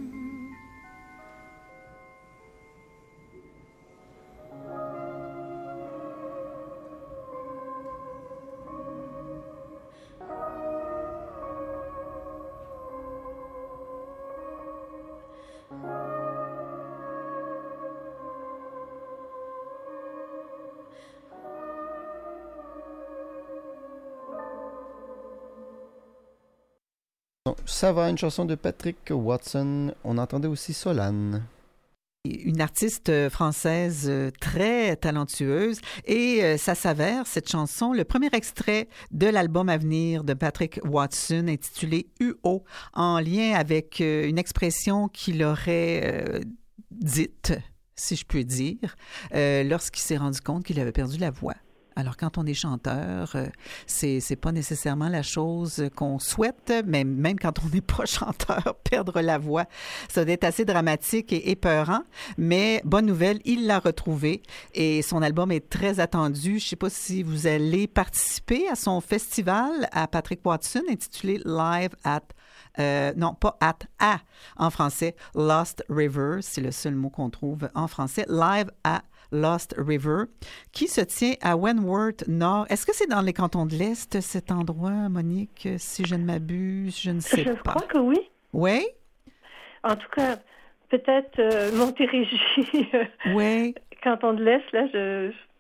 Ça va, une chanson de Patrick Watson. On entendait aussi Solane. Une artiste française très talentueuse et ça s'avère, cette chanson, le premier extrait de l'album à venir de Patrick Watson intitulé UO, en lien avec une expression qu'il aurait dite, si je peux dire, lorsqu'il s'est rendu compte qu'il avait perdu la voix. Alors, quand on est chanteur, c'est pas nécessairement la chose qu'on souhaite, mais même quand on n'est pas chanteur, perdre la voix, ça doit être assez dramatique et épeurant. Mais bonne nouvelle, il l'a retrouvé et son album est très attendu. Je sais pas si vous allez participer à son festival à Patrick Watson intitulé Live at non, pas à en français, Lost River, c'est le seul mot qu'on trouve en français, Live à Lost River, qui se tient à Wentworth Nord. Est-ce que c'est dans les cantons de l'Est, cet endroit, Monique, si je ne m'abuse? Je ne sais pas. Je crois que oui. Oui? En tout cas, peut-être Montérégie. Oui. Canton de l'Est, là,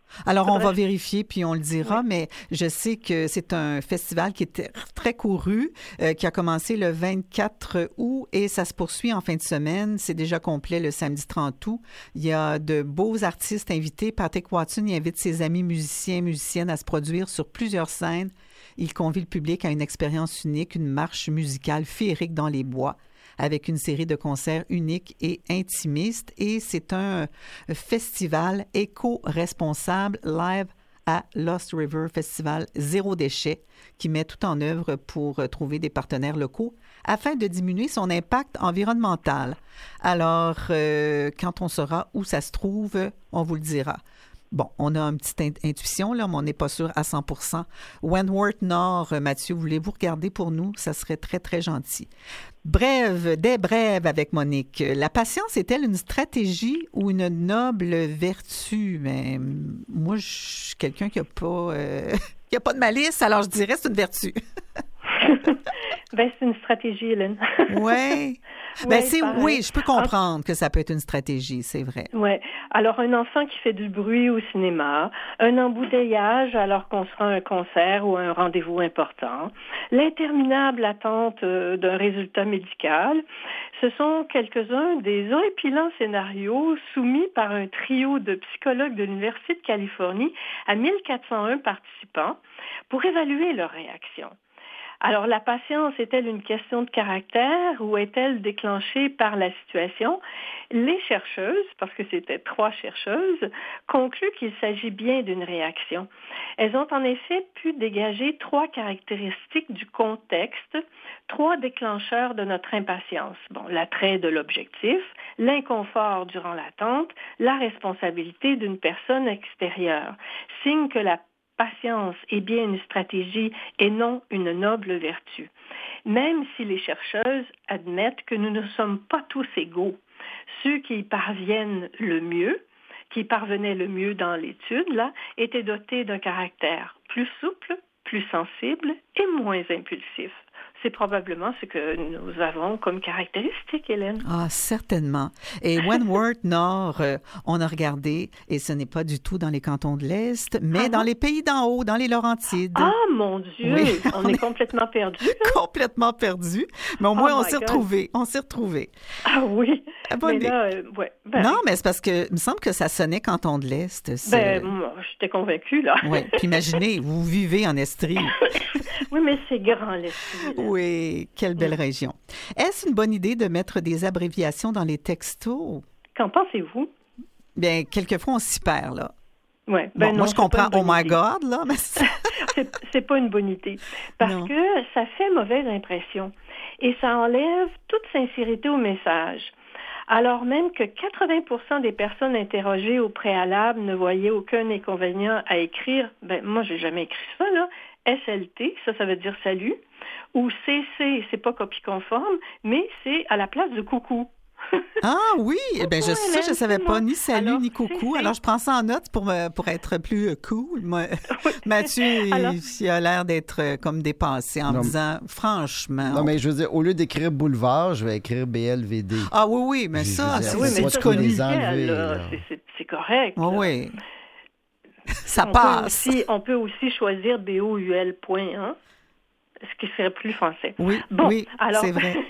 Alors, on va vérifier, puis on le dira, mais je sais que c'est un festival qui est très couru, qui a commencé le 24 août et ça se poursuit en fin de semaine. C'est déjà complet le samedi 30 août. Il y a de beaux artistes invités. Patrick Watson il invite ses amis musiciens et musiciennes à se produire sur plusieurs scènes. Il convie le public à une expérience unique, une marche musicale féerique dans les bois, avec une série de concerts uniques et intimistes. Et c'est un festival éco-responsable live à Lost River, festival Zéro Déchet, qui met tout en œuvre pour trouver des partenaires locaux afin de diminuer son impact environnemental. Alors, quand on saura où ça se trouve, on vous le dira. Bon, on a une petite intuition, là, mais on n'est pas sûr à 100%. Wentworth Nord, Mathieu, voulez-vous regarder pour nous? Ça serait très, très gentil. Des brèves avec Monique. La patience est-elle une stratégie ou une noble vertu? Mais moi, je suis quelqu'un qui n'a pas, qui a pas de malice, alors je dirais que c'est une vertu. Ben, c'est une stratégie, Hélène. Oui. Ben, oui, je peux comprendre que ça peut être une stratégie, c'est vrai. Oui. Alors, un enfant qui fait du bruit au cinéma, un embouteillage alors qu'on sera à un concert ou à un rendez-vous important, l'interminable attente d'un résultat médical, ce sont quelques-uns des horripilants scénarios soumis par un trio de psychologues de l'Université de Californie à 1401 participants pour évaluer leur réaction. Alors, la patience est-elle une question de caractère ou est-elle déclenchée par la situation? Les chercheuses, parce que c'était 3 chercheuses, concluent qu'il s'agit bien d'une réaction. Elles ont en effet pu dégager 3 caractéristiques du contexte, 3 déclencheurs de notre impatience. Bon, l'attrait de l'objectif, l'inconfort durant l'attente, la responsabilité d'une personne extérieure. Signe que la patience est bien une stratégie et non une noble vertu. Même si les chercheuses admettent que nous ne sommes pas tous égaux. Ceux qui y parvenaient le mieux dans l'étude, là, étaient dotés d'un caractère plus souple, plus sensible et moins impulsif. C'est probablement ce que nous avons comme caractéristique, Hélène. Ah, certainement. Et Wentworth Nord, on a regardé, et ce n'est pas du tout dans les cantons de l'Est, mais dans les pays d'en haut, dans les Laurentides. Ah, mon Dieu! Oui, on est complètement perdus. Complètement perdus. Mais au moins, on s'est retrouvés. On s'est retrouvés. Ah oui. Mais là, ouais. Non, mais c'est parce que il me semble que ça sonnait canton de l'Est. Moi, j'étais convaincue, là. Oui. Puis imaginez, vous vivez en Estrie. Oui, mais c'est grand, l'Estrie. Oui, quelle belle région. Est-ce une bonne idée de mettre des abréviations dans les textos? Qu'en pensez-vous? Bien, quelquefois, on s'y perd, là. Oui. Bon, moi, je comprends « Oh my God », là, mais c'est pas une bonne idée. Parce que ça fait mauvaise impression. Et ça enlève toute sincérité au message. Alors même que 80% des personnes interrogées au préalable ne voyaient aucun inconvénient à écrire, moi, j'ai jamais écrit ça, là, SLT, ça veut dire salut, ou CC, c'est pas copie conforme, mais c'est à la place de coucou. Ah oui, eh bien, je savais pas ni salut alors, ni coucou. Alors, je prends ça en note pour être plus cool. Mathieu, il a l'air d'être comme dépassé en me disant, franchement... Non, mais je veux dire, au lieu d'écrire boulevard, je vais écrire BLVD. Ah oui, mais ça, c'est connu. C'est correct. Oui. Ça passe. On peut aussi choisir BOUL point, hein? Ce qui serait plus français. Oui, alors, c'est vrai.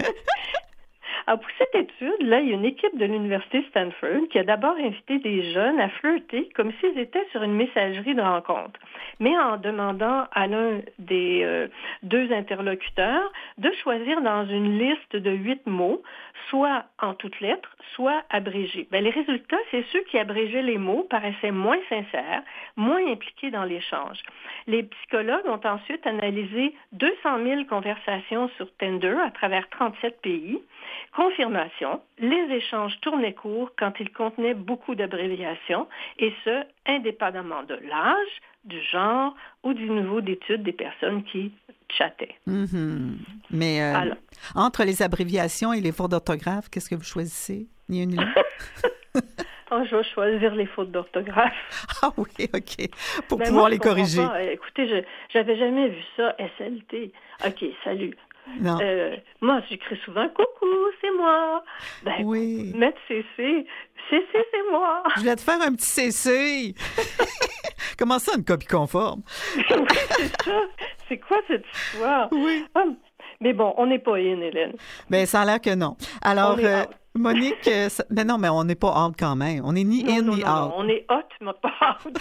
Alors, pour cette étude, là, il y a une équipe de l'Université Stanford qui a d'abord invité des jeunes à flirter comme s'ils étaient sur une messagerie de rencontre, mais en demandant à l'un des 2 interlocuteurs de choisir dans une liste de 8 mots, soit en toutes lettres, soit abrégés. Les résultats, c'est ceux qui abrégeaient les mots paraissaient moins sincères, moins impliqués dans l'échange. Les psychologues ont ensuite analysé 200 000 conversations sur Tinder à travers 37 pays. Confirmation, les échanges tournaient court quand ils contenaient beaucoup d'abréviations, et ce, indépendamment de l'âge, du genre ou du niveau d'étude des personnes qui chattaient. Mm-hmm. Mais entre les abréviations et les fautes d'orthographe, qu'est-ce que vous choisissez? Ni une ni l'autre? Je vais choisir les fautes d'orthographe. Ah oui, OK. Pour pouvoir les corriger. Écoutez, j'avais jamais vu ça, SLT. OK, salut. Non. Moi, j'écris souvent « Coucou, c'est moi ». Ben, oui. Mettre CC, c'est moi. Je voulais te faire un petit CC. Comment ça, une copie conforme? Oui, c'est ça. C'est quoi cette histoire? Oui. Mais bon, on n'est pas in, Hélène. Bien, ça a l'air que non. Alors, Monique, mais non, mais on n'est pas out quand même. On n'est ni in ni out. Non, on est hot, mais pas out.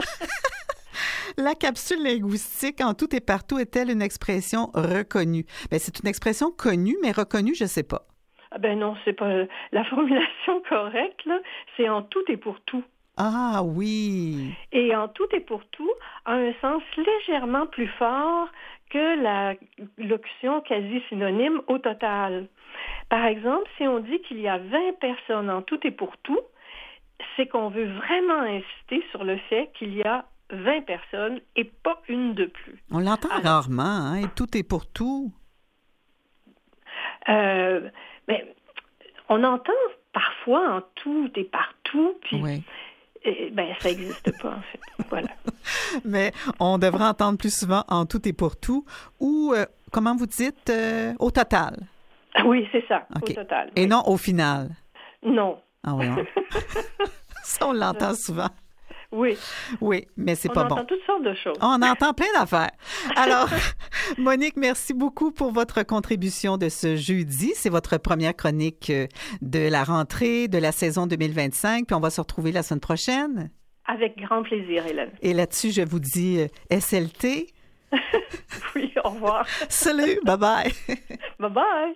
La capsule linguistique en tout et partout est-elle une expression reconnue? Bien, c'est une expression connue, mais reconnue, je ne sais pas. Ben non, c'est pas la formulation correcte, là, c'est en tout et pour tout. Ah oui. Et en tout et pour tout a un sens légèrement plus fort que la locution quasi synonyme au total. Par exemple, si on dit qu'il y a 20 personnes en tout et pour tout, c'est qu'on veut vraiment insister sur le fait qu'il y a 20 personnes et pas une de plus. On l'entend rarement, hein, et tout est pour tout. Mais on entend parfois en tout et partout, puis oui. Ça n'existe pas, en fait. Voilà. Mais on devrait entendre plus souvent en tout et pour tout, ou, comment vous dites, au total. Oui, c'est ça, okay. Au total. Et oui. non au final. Non. Ah oui, ça, on l'entend souvent. Oui. Oui, mais c'est pas bon. On entend toutes sortes de choses. On entend plein d'affaires. Alors, Monique, merci beaucoup pour votre contribution de ce jeudi. C'est votre première chronique de la rentrée de la saison 2025. Puis on va se retrouver la semaine prochaine. Avec grand plaisir, Hélène. Et là-dessus, je vous dis SLT. Oui, au revoir. Salut, bye-bye. Bye-bye.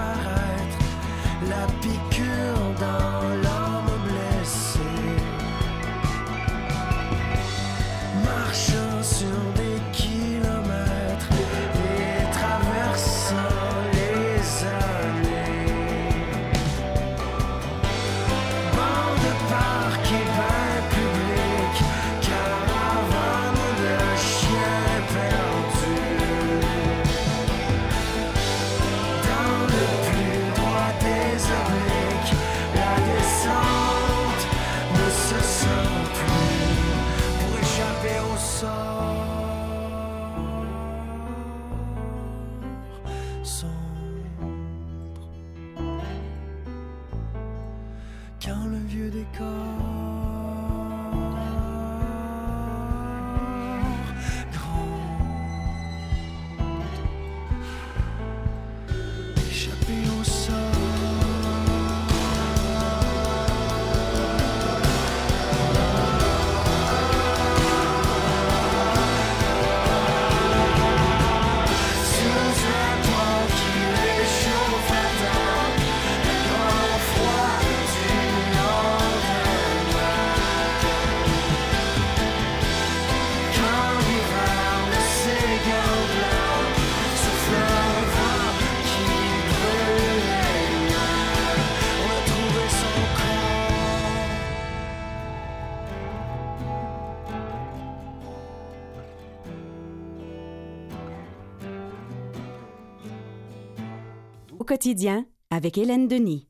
La piqûre dans l'âme blessée. Au quotidien, avec Hélène Denis.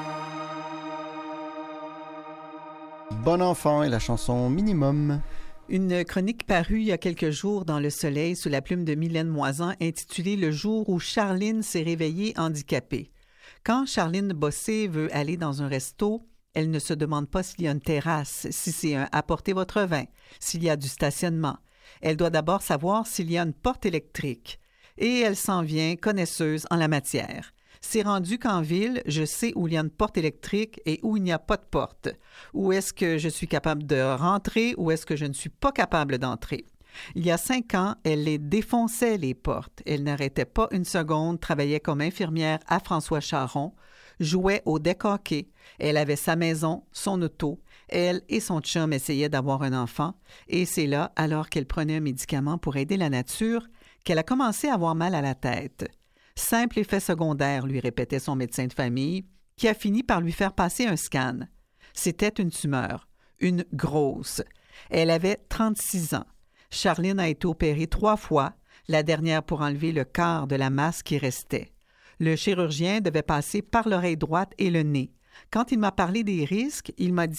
Bon enfant et la chanson Minimum. Une chronique parue il y a quelques jours dans Le Soleil sous la plume de Mylène Moisan intitulée « Le jour où Charline s'est réveillée handicapée ». Quand Charline Bossé veut aller dans un resto, elle ne se demande pas s'il y a une terrasse, si c'est un « apportez votre vin », s'il y a du stationnement. Elle doit d'abord savoir s'il y a une porte électrique. Et elle s'en vient connaisseuse en la matière. C'est rendu qu'en ville, je sais où il y a une porte électrique et où il n'y a pas de porte. Où est-ce que je suis capable de rentrer, où est-ce que je ne suis pas capable d'entrer. Il y a 5 ans, elle les défonçait, les portes. Elle n'arrêtait pas une seconde, travaillait comme infirmière à François Charon, jouait au deck hockey. Elle avait sa maison, son auto. Elle et son chum essayaient d'avoir un enfant. Et c'est là, alors qu'elle prenait un médicament pour aider la nature, qu'elle a commencé à avoir mal à la tête. Simple effet secondaire, lui répétait son médecin de famille, qui a fini par lui faire passer un scan. C'était une tumeur, une grosse. Elle avait 36 ans. Charline a été opérée 3 fois, la dernière pour enlever le quart de la masse qui restait. Le chirurgien devait passer par l'oreille droite et le nez. Quand il m'a parlé des risques, il m'a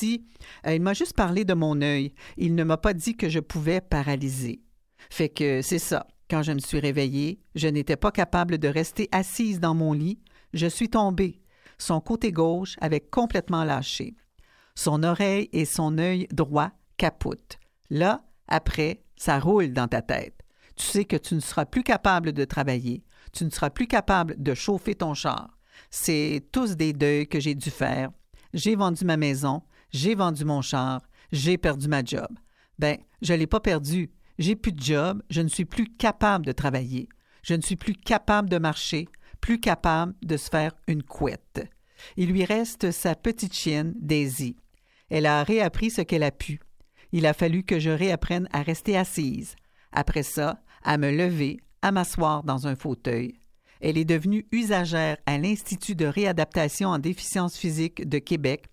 juste parlé de mon œil. Il ne m'a pas dit que je pouvais paralyser. Fait que c'est ça. Quand je me suis réveillée, je n'étais pas capable de rester assise dans mon lit. Je suis tombée. Son côté gauche avait complètement lâché. Son oreille et son œil droit capotent. Là, après, ça roule dans ta tête. Tu sais que tu ne seras plus capable de travailler. Tu ne seras plus capable de chauffer ton char. C'est tous des deuils que j'ai dû faire. J'ai vendu ma maison, j'ai vendu mon char, j'ai perdu ma job. Ben, je ne l'ai pas perdu. J'ai plus de job, je ne suis plus capable de travailler. Je ne suis plus capable de marcher, plus capable de se faire une couette. Il lui reste sa petite chienne, Daisy. Elle a réappris ce qu'elle a pu. Il a fallu que je réapprenne à rester assise. Après ça, à me lever, à m'asseoir dans un fauteuil. Elle est devenue usagère à l'Institut de réadaptation en déficience physique de Québec,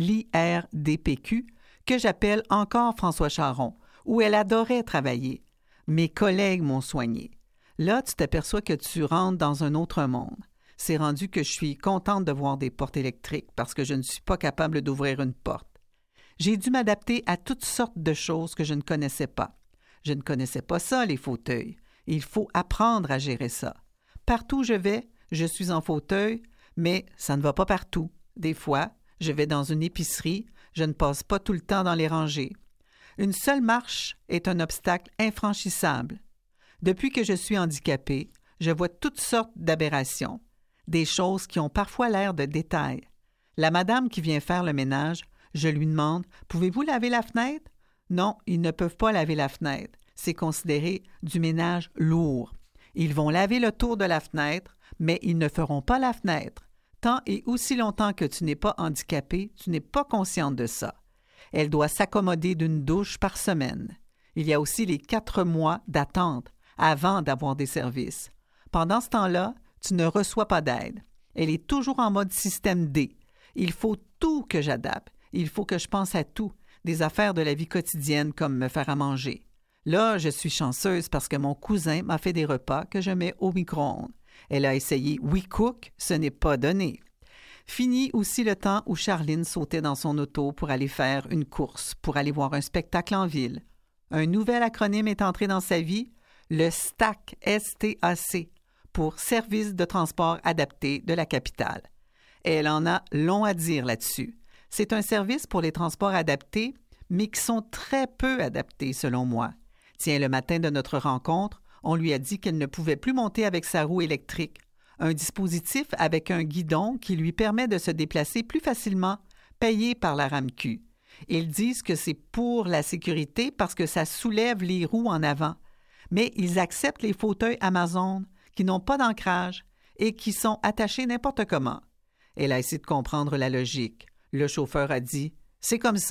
l'IRDPQ, que j'appelle encore François Charon, où elle adorait travailler. Mes collègues m'ont soignée. Là, tu t'aperçois que tu rentres dans un autre monde. C'est rendu que je suis contente de voir des portes électriques parce que je ne suis pas capable d'ouvrir une porte. J'ai dû m'adapter à toutes sortes de choses que je ne connaissais pas. Je ne connaissais pas ça, les fauteuils. Il faut apprendre à gérer ça. Partout où je vais, je suis en fauteuil, mais ça ne va pas partout. Des fois, je vais dans une épicerie, je ne passe pas tout le temps dans les rangées. Une seule marche est un obstacle infranchissable. Depuis que je suis handicapée, je vois toutes sortes d'aberrations, des choses qui ont parfois l'air de détails. La madame qui vient faire le ménage, je lui demande « Pouvez-vous laver la fenêtre? » Non, ils ne peuvent pas laver la fenêtre. C'est considéré du ménage lourd. Ils vont laver le tour de la fenêtre, mais ils ne feront pas la fenêtre. Tant et aussi longtemps que tu n'es pas handicapée, tu n'es pas consciente de ça. Elle doit s'accommoder d'une douche par semaine. Il y a aussi les 4 mois d'attente avant d'avoir des services. Pendant ce temps-là, tu ne reçois pas d'aide. Elle est toujours en mode système D. Il faut tout que j'adapte. Il faut que je pense à tout, des affaires de la vie quotidienne comme me faire à manger. Là, je suis chanceuse parce que mon cousin m'a fait des repas que je mets au micro-ondes. Elle a essayé WeCook, ce n'est pas donné. Fini aussi le temps où Charline sautait dans son auto pour aller faire une course, pour aller voir un spectacle en ville. Un nouvel acronyme est entré dans sa vie, le STAC, S-T-A-C, pour Service de transport adapté de la capitale. Elle en a long à dire là-dessus. C'est un service pour les transports adaptés, mais qui sont très peu adaptés selon moi. Tiens, le matin de notre rencontre, on lui a dit qu'elle ne pouvait plus monter avec sa roue électrique. Un dispositif avec un guidon qui lui permet de se déplacer plus facilement, payé par la RAMQ. Ils disent que c'est pour la sécurité parce que ça soulève les roues en avant. Mais ils acceptent les fauteuils Amazon qui n'ont pas d'ancrage et qui sont attachés n'importe comment. Elle a essayé de comprendre la logique. Le chauffeur a dit « C'est comme ça ».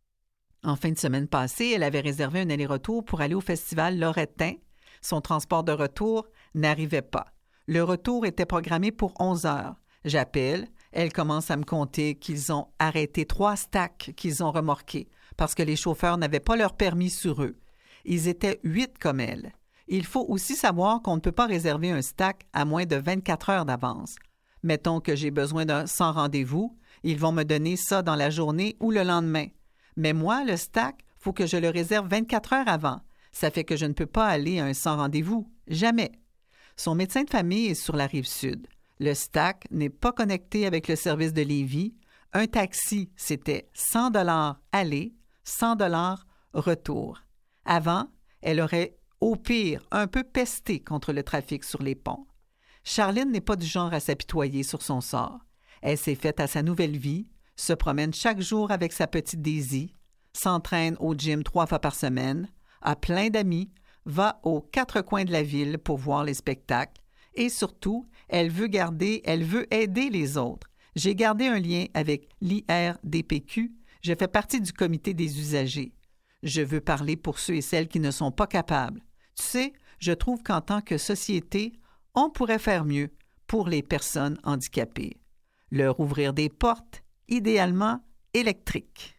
En fin de semaine passée, elle avait réservé un aller-retour pour aller au festival Loretin. Son transport de retour n'arrivait pas. Le retour était programmé pour 11 heures. J'appelle, elle commence à me conter qu'ils ont arrêté 3 stacks qu'ils ont remorqués parce que les chauffeurs n'avaient pas leur permis sur eux. Ils étaient 8 comme elle. Il faut aussi savoir qu'on ne peut pas réserver un stack à moins de 24 heures d'avance. Mettons que j'ai besoin d'un sans rendez-vous, ils vont me donner ça dans la journée ou le lendemain. Mais moi, le stack, faut que je le réserve 24 heures avant. Ça fait que je ne peux pas aller à un sans rendez-vous. Jamais. Son médecin de famille est sur la rive sud. Le STAC n'est pas connecté avec le service de Lévis. Un taxi, c'était 100 $ aller, 100 $ retour. Avant, elle aurait au pire un peu pesté contre le trafic sur les ponts. Charline n'est pas du genre à s'apitoyer sur son sort. Elle s'est faite à sa nouvelle vie, se promène chaque jour avec sa petite Daisy, s'entraîne au gym 3 fois par semaine, a plein d'amis, va aux 4 coins de la ville pour voir les spectacles et surtout, elle veut aider les autres. J'ai gardé un lien avec l'IRDPQ. Je fais partie du comité des usagers. Je veux parler pour ceux et celles qui ne sont pas capables. Tu sais, je trouve qu'en tant que société, on pourrait faire mieux pour les personnes handicapées. Leur ouvrir des portes, idéalement électriques.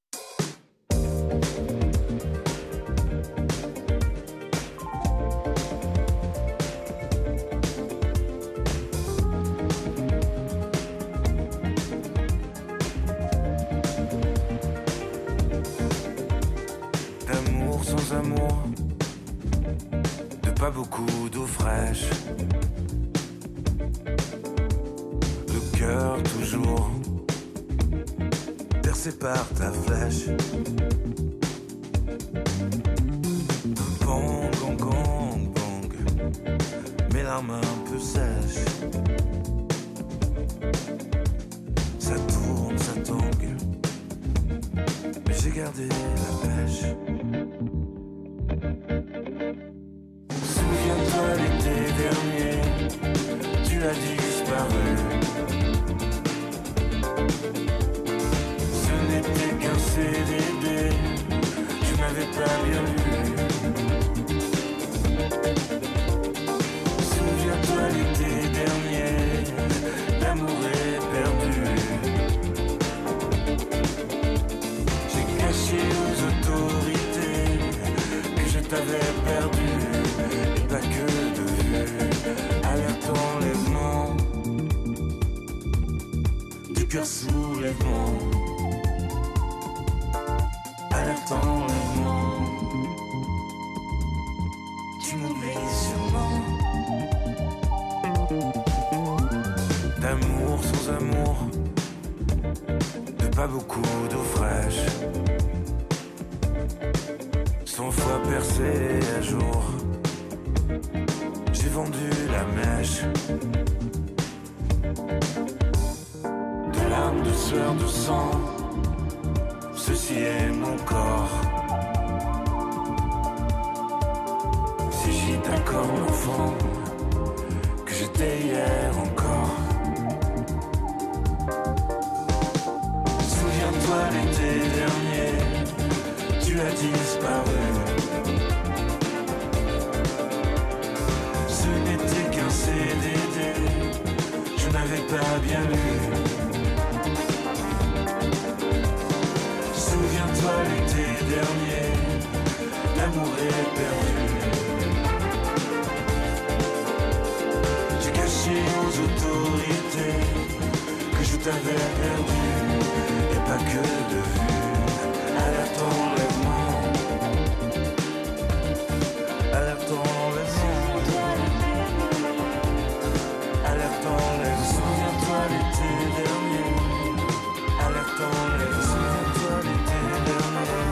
D'amour sans amour, de pas beaucoup d'eau fraîche. Le cœur toujours percé par ta flèche. Bang, bang, bang, bang, mes larmes un peu sèches. Ça tourne, ça tangue, mais j'ai gardé la pêche. Souviens-toi l'été dernier, tu as disparu. Ce n'était qu'un CDD, je n'avais pas bien lu. Souviens-toi l'été dernier, l'amour est perdu. J'ai caché aux autorités que je t'avais perdu, et pas que de vue. Alerte enlèvement, du cœur soulèvement. Alerte enlèvement, tu m'oublies sûrement. D'amour sans amour, de pas beaucoup d'eau fraîche. 100 fois percé à jour, j'ai vendu la mèche. De larmes, de sueur, de sang, ceci est mon corps. Si j'y t'accorde l'enfant que j'étais hier encore. Souviens-toi l'été dernier, tu as disparu. Ce n'était qu'un CDD, je n'avais pas bien lu. Souviens-toi l'été dernier, l'amour est perdu. J'ai caché aux autorités que je t'avais perdu, et pas que de vue. Alerte enlèvement, alerte enlèvement, alerte enlèvement. Souviens-toi l'été dernier, alerte enlèvement. Souviens-toi l'été dernier.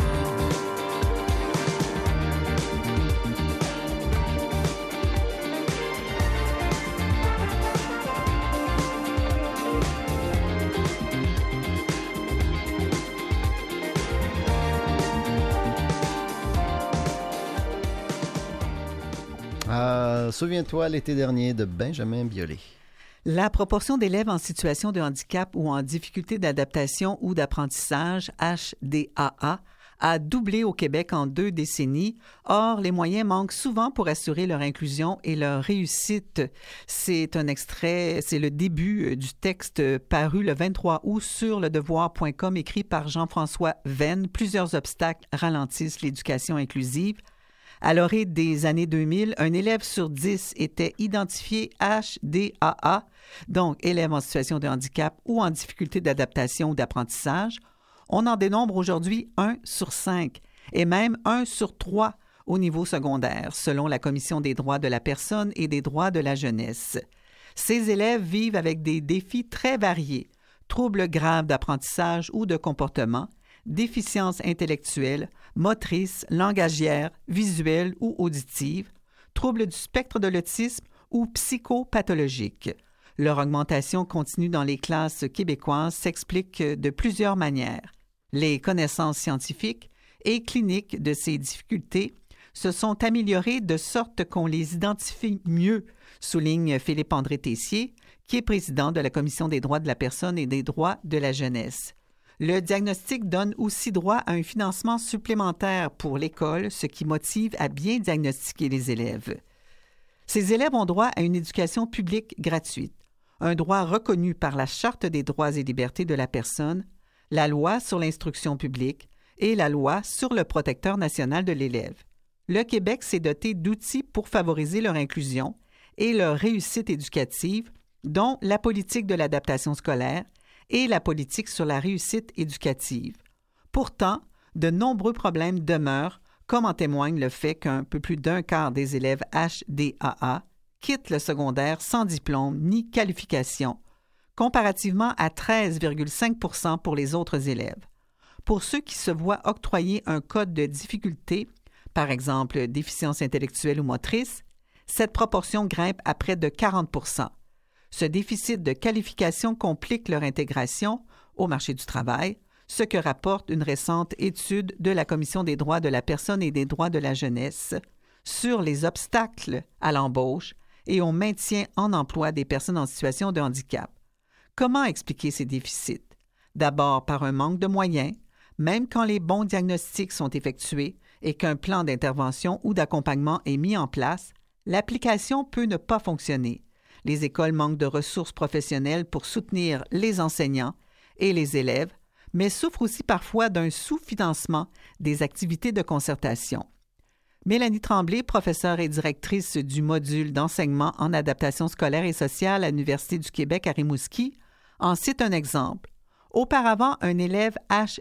Souviens-toi l'été dernier de Benjamin Biolay. La proportion d'élèves en situation de handicap ou en difficulté d'adaptation ou d'apprentissage, HDAA, a doublé au Québec en 2 décennies. Or, les moyens manquent souvent pour assurer leur inclusion et leur réussite. C'est un extrait, c'est le début du texte paru le 23 août sur ledevoir.com, écrit par Jean-François Venn. Plusieurs obstacles ralentissent l'éducation inclusive. À l'orée des années 2000, un élève sur 10 était identifié HDAA, donc élève en situation de handicap ou en difficulté d'adaptation ou d'apprentissage. On en dénombre aujourd'hui 1 sur 5. et même 1 sur 3 au niveau secondaire, selon la Commission des droits de la personne et des droits de la jeunesse. Ces élèves vivent avec des défis très variés, troubles graves d'apprentissage ou de comportement, déficiences intellectuelles, motrices, langagières, visuelles ou auditives, troubles du spectre de l'autisme ou psychopathologiques. Leur augmentation continue dans les classes québécoises s'explique de plusieurs manières. Les connaissances scientifiques et cliniques de ces difficultés se sont améliorées de sorte qu'on les identifie mieux, souligne Philippe-André Tessier, qui est président de la Commission des droits de la personne et des droits de la jeunesse. Le diagnostic donne aussi droit à un financement supplémentaire pour l'école, ce qui motive à bien diagnostiquer les élèves. Ces élèves ont droit à une éducation publique gratuite, un droit reconnu par la Charte des droits et libertés de la personne, la Loi sur l'instruction publique et la Loi sur le protecteur national de l'élève. Le Québec s'est doté d'outils pour favoriser leur inclusion et leur réussite éducative, dont la politique de l'adaptation scolaire et la politique sur la réussite éducative. Pourtant, de nombreux problèmes demeurent, comme en témoigne le fait qu'un peu plus d'un quart des élèves HDAA quittent le secondaire sans diplôme ni qualification, comparativement à 13,5 % pour les autres élèves. Pour ceux qui se voient octroyer un code de difficulté, par exemple déficience intellectuelle ou motrice, cette proportion grimpe à près de 40 %. Ce déficit de qualification complique leur intégration au marché du travail, ce que rapporte une récente étude de la Commission des droits de la personne et des droits de la jeunesse sur les obstacles à l'embauche et au maintien en emploi des personnes en situation de handicap. Comment expliquer ces déficits? D'abord par un manque de moyens, même quand les bons diagnostics sont effectués et qu'un plan d'intervention ou d'accompagnement est mis en place, l'application peut ne pas fonctionner. Les écoles manquent de ressources professionnelles pour soutenir les enseignants et les élèves, mais souffrent aussi parfois d'un sous-financement des activités de concertation. Mélanie Tremblay, professeure et directrice du module d'enseignement en adaptation scolaire et sociale à l'Université du Québec à Rimouski, en cite un exemple. Auparavant, un élève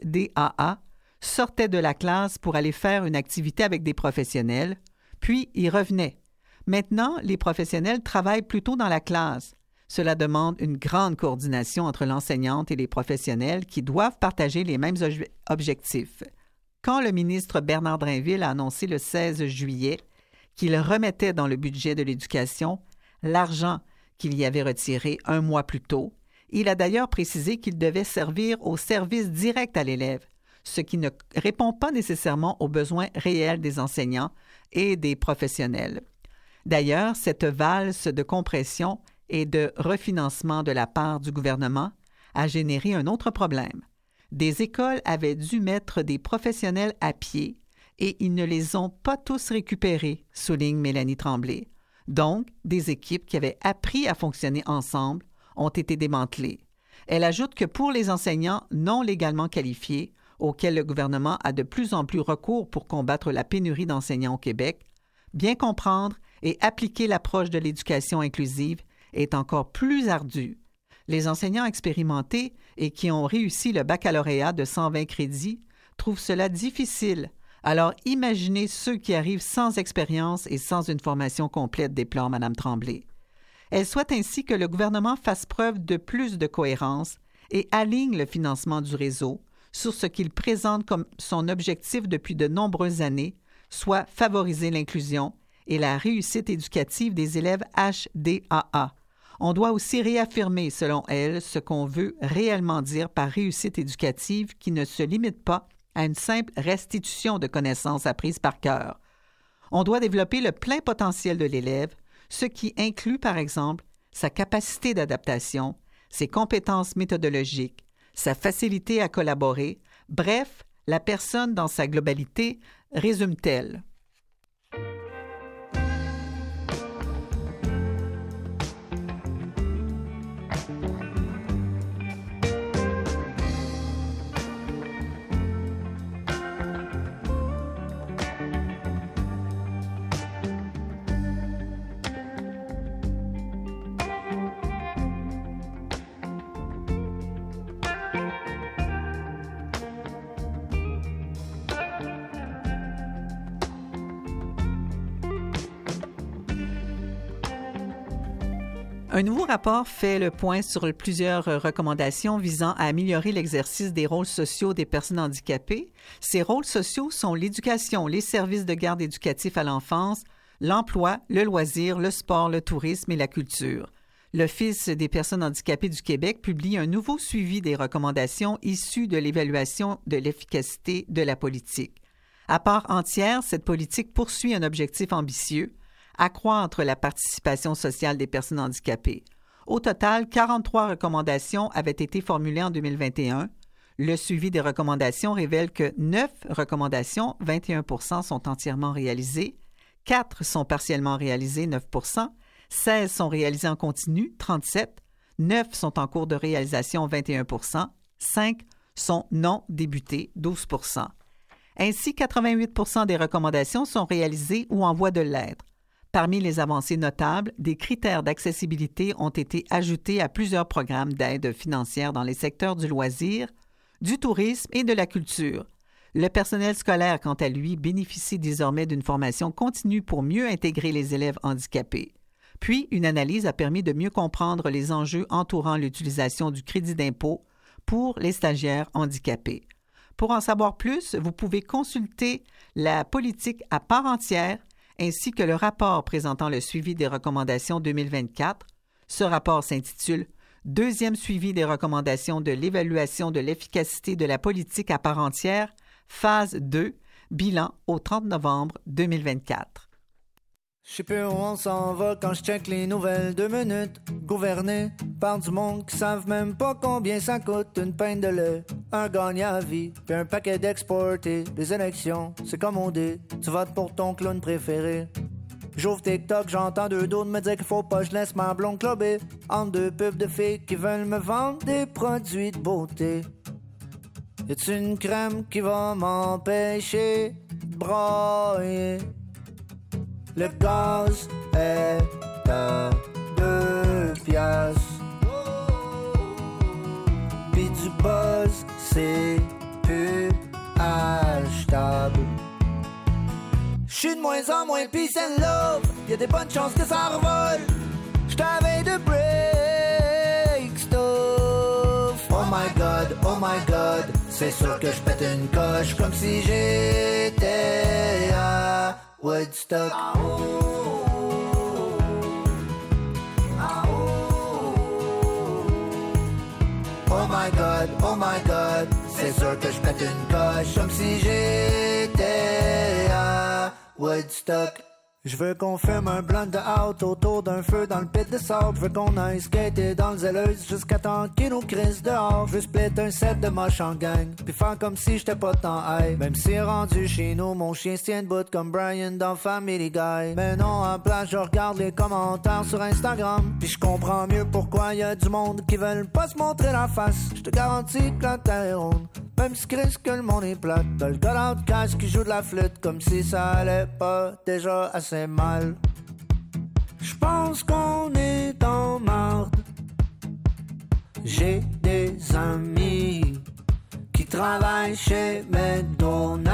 HDAA sortait de la classe pour aller faire une activité avec des professionnels, puis il revenait. Maintenant, les professionnels travaillent plutôt dans la classe. Cela demande une grande coordination entre l'enseignante et les professionnels qui doivent partager les mêmes objectifs. Quand le ministre Bernard Drainville a annoncé le 16 juillet qu'il remettait dans le budget de l'éducation l'argent qu'il y avait retiré un mois plus tôt, il a d'ailleurs précisé qu'il devait servir au service direct à l'élève, ce qui ne répond pas nécessairement aux besoins réels des enseignants et des professionnels. D'ailleurs, cette valse de compression et de refinancement de la part du gouvernement a généré un autre problème. Des écoles avaient dû mettre des professionnels à pied et ils ne les ont pas tous récupérés, souligne Mélanie Tremblay. Donc, des équipes qui avaient appris à fonctionner ensemble ont été démantelées. Elle ajoute que pour les enseignants non légalement qualifiés, auxquels le gouvernement a de plus en plus recours pour combattre la pénurie d'enseignants au Québec, bien comprendre et appliquer l'approche de l'éducation inclusive est encore plus ardu. Les enseignants expérimentés et qui ont réussi le baccalauréat de 120 crédits trouvent cela difficile. Alors imaginez ceux qui arrivent sans expérience et sans une formation complète, déplore Mme Tremblay. Elle souhaite ainsi que le gouvernement fasse preuve de plus de cohérence et aligne le financement du réseau sur ce qu'il présente comme son objectif depuis de nombreuses années, soit favoriser l'inclusion et la réussite éducative des élèves HDAA. On doit aussi réaffirmer, selon elle, ce qu'on veut réellement dire par réussite éducative qui ne se limite pas à une simple restitution de connaissances apprises par cœur. On doit développer le plein potentiel de l'élève, ce qui inclut, par exemple, sa capacité d'adaptation, ses compétences méthodologiques, sa facilité à collaborer, bref, la personne dans sa globalité, résume-t-elle. Un nouveau rapport fait le point sur plusieurs recommandations visant à améliorer l'exercice des rôles sociaux des personnes handicapées. Ces rôles sociaux sont l'éducation, les services de garde éducatifs à l'enfance, l'emploi, le loisir, le sport, le tourisme et la culture. L'Office des personnes handicapées du Québec publie un nouveau suivi des recommandations issues de l'évaluation de l'efficacité de la politique. À part entière, cette politique poursuit un objectif ambitieux, accroître la participation sociale des personnes handicapées. Au total, 43 recommandations avaient été formulées en 2021. Le suivi des recommandations révèle que 9 recommandations, 21 %, sont entièrement réalisées, 4 sont partiellement réalisées, 9 %, 16 sont réalisées en continu, 37, 9 sont en cours de réalisation, 21 %, 5 sont non débutées, 12 %. Ainsi, 88 % des recommandations sont réalisées ou en voie de l'être. Parmi les avancées notables, des critères d'accessibilité ont été ajoutés à plusieurs programmes d'aide financière dans les secteurs du loisir, du tourisme et de la culture. Le personnel scolaire, quant à lui, bénéficie désormais d'une formation continue pour mieux intégrer les élèves handicapés. Puis, une analyse a permis de mieux comprendre les enjeux entourant l'utilisation du crédit d'impôt pour les stagiaires handicapés. Pour en savoir plus, vous pouvez consulter la politique à part entière ainsi que le rapport présentant le suivi des recommandations 2024. Ce rapport s'intitule « Deuxième suivi des recommandations de l'évaluation de l'efficacité de la politique à part entière, phase 2, bilan au 30 novembre 2024 ». Je sais plus où on s'en va quand je check les nouvelles 2 minutes. Gouverné par du monde qui savent même pas combien ça coûte une pinte de lait, un gagnant à vie, puis un paquet d'exportés. Les élections, c'est comme on dit, tu votes pour ton clown préféré. J'ouvre TikTok, j'entends 2 d'autres me dire qu'il faut pas que je laisse ma blonde clubber entre 2 pubs de filles qui veulent me vendre des produits de beauté. Y'a-tu une crème qui va m'empêcher de brailler? Le gaz est à 2 piastres. Pis du buzz, c'est plus achetable. J'suis de moins en moins peace and love. Y'a des bonnes chances que ça revole. J't'avais de break stuff. Oh my god, c'est sûr que j'pète une coche comme si j'étais à Woodstock. Oh my god, c'est sûr que je pète une coche comme si j'étais à Woodstock. Je veux qu'on fume un blunt de out autour d'un feu dans le pit de sable. Je veux qu'on aille skater dans le zèleuse jusqu'à temps qu'il nous crisse dehors. Je veux split un set de moche en gang, puis faire comme si j'étais pas tant high. Même si rendu chez nous, mon chien se tient debout comme Brian dans Family Guy. Mais non, en place, je regarde les commentaires sur Instagram, puis je comprends mieux pourquoi y a du monde qui veulent pas se montrer la face. Je te garantis que la terre est ronde, même si Chris que le monde est plate. T'as le gars d'Outcast qui joue de la flûte comme si ça allait pas déjà assez mal. J'pense qu'on est en marde. J'ai des amis qui travaillent chez McDonald's.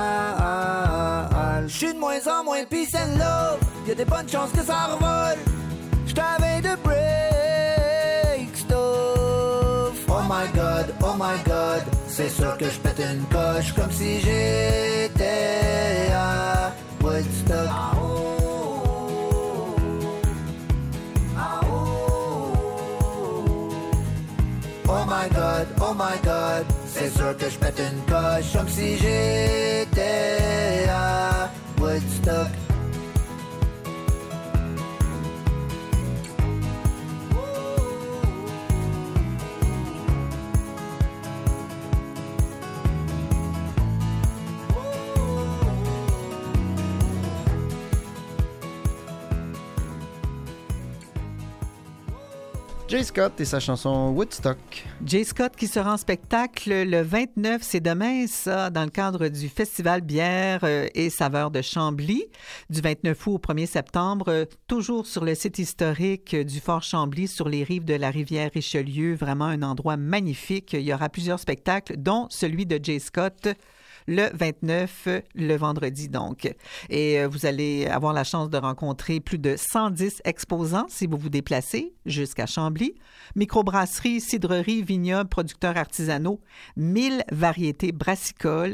J'suis de moins en moins peace and love. Y'a des bonnes chances que ça revole. J't'avais de break stuff. Oh my god, c'est sûr que j'pète une coche comme si j'étais à Woodstock. Oh my god, c'est sûr que j'pète une coche comme si j'étais à Woodstock. Jay Scott et sa chanson Woodstock. Jay Scott qui sera en spectacle le 29, c'est demain, ça, dans le cadre du Festival Bière et Saveurs de Chambly, du 29 août au 1er septembre, toujours sur le site historique du Fort Chambly, sur les rives de la rivière Richelieu. Vraiment un endroit magnifique. Il y aura plusieurs spectacles, dont celui de Jay Scott le 29, le vendredi donc. Et vous allez avoir la chance de rencontrer plus de 110 exposants si vous vous déplacez jusqu'à Chambly. Microbrasserie, cidrerie, vignobles, producteurs artisanaux, 1000 variétés brassicoles.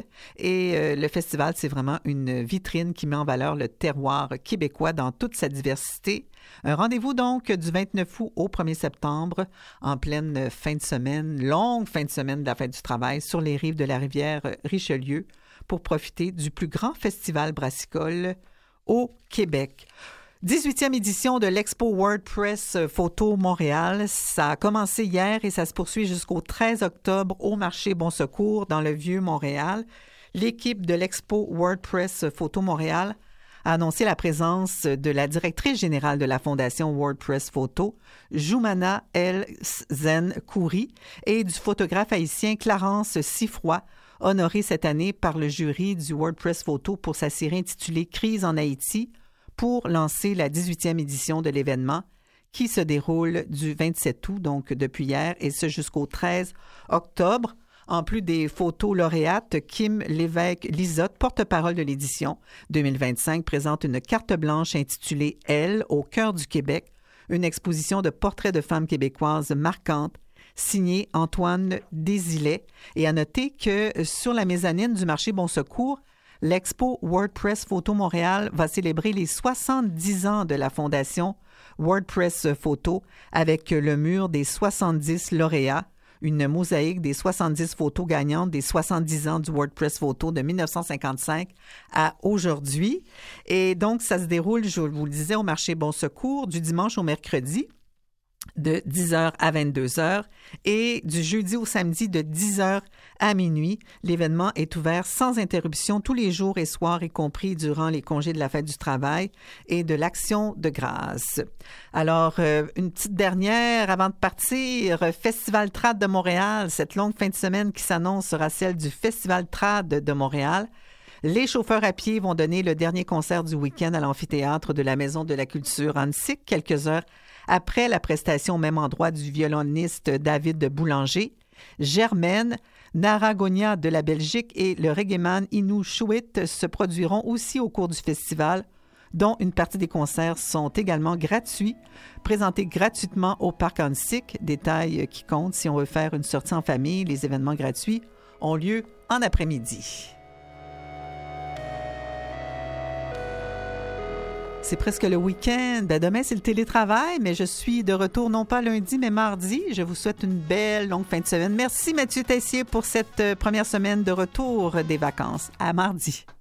Et le festival, c'est vraiment une vitrine qui met en valeur le terroir québécois dans toute sa diversité. Un rendez-vous donc du 29 août au 1er septembre, en pleine fin de semaine, longue fin de semaine de la fête du travail, sur les rives de la rivière Richelieu, pour profiter du plus grand festival brassicole au Québec. 18e édition de l'Expo WordPress Photo Montréal. Ça a commencé hier et ça se poursuit jusqu'au 13 octobre au marché Bon Secours dans le Vieux-Montréal. L'équipe de l'Expo WordPress Photo Montréal a annoncé la présence de la directrice générale de la Fondation WordPress Photo, Joumana El Zen Kouri, et du photographe haïtien Clarence Siffroy, honoré cette année par le jury du WordPress Photo pour sa série intitulée « Crise en Haïti » pour lancer la 18e édition de l'événement qui se déroule du 27 août, donc depuis hier, et ce jusqu'au 13 octobre. En plus des photos lauréates, Kim Lévesque-Lisotte, porte-parole de l'édition 2025, présente une carte blanche intitulée « Elle, au cœur du Québec », une exposition de portraits de femmes québécoises marquantes, signée Antoine Désilet. Et à noter que sur la mezzanine du marché Bon Secours, l'Expo WordPress Photo Montréal va célébrer les 70 ans de la Fondation WordPress Photo avec le mur des 70 lauréats, une mosaïque des 70 photos gagnantes des 70 ans du WordPress Photo de 1955 à aujourd'hui. Et donc, ça se déroule, je vous le disais, au marché Bon Secours du dimanche au mercredi de 10h à 22h et du jeudi au samedi de 10h à minuit. L'événement est ouvert sans interruption tous les jours et soirs, y compris durant les congés de la fête du travail et de l'Action de grâce. Alors, une petite dernière avant de partir. Festival Trad de Montréal. Cette longue fin de semaine qui s'annonce sera celle du Festival Trad de Montréal. Les chauffeurs à pied vont donner le dernier concert du week-end à l'amphithéâtre de la Maison de la Culture Annecy, quelques heures après la prestation au même endroit du violoniste David Boulanger. Germaine, Naragonia de la Belgique et le reggaeman Inou Chouit se produiront aussi au cours du festival, dont une partie des concerts sont également gratuits, présentés gratuitement au Parc Annecy. Détail qui compte si on veut faire une sortie en famille. Les événements gratuits ont lieu en après-midi. C'est presque le week-end. Demain, c'est le télétravail, mais je suis de retour non pas lundi, mais mardi. Je vous souhaite une belle longue fin de semaine. Merci Mathieu Tessier pour cette première semaine de retour des vacances. À mardi.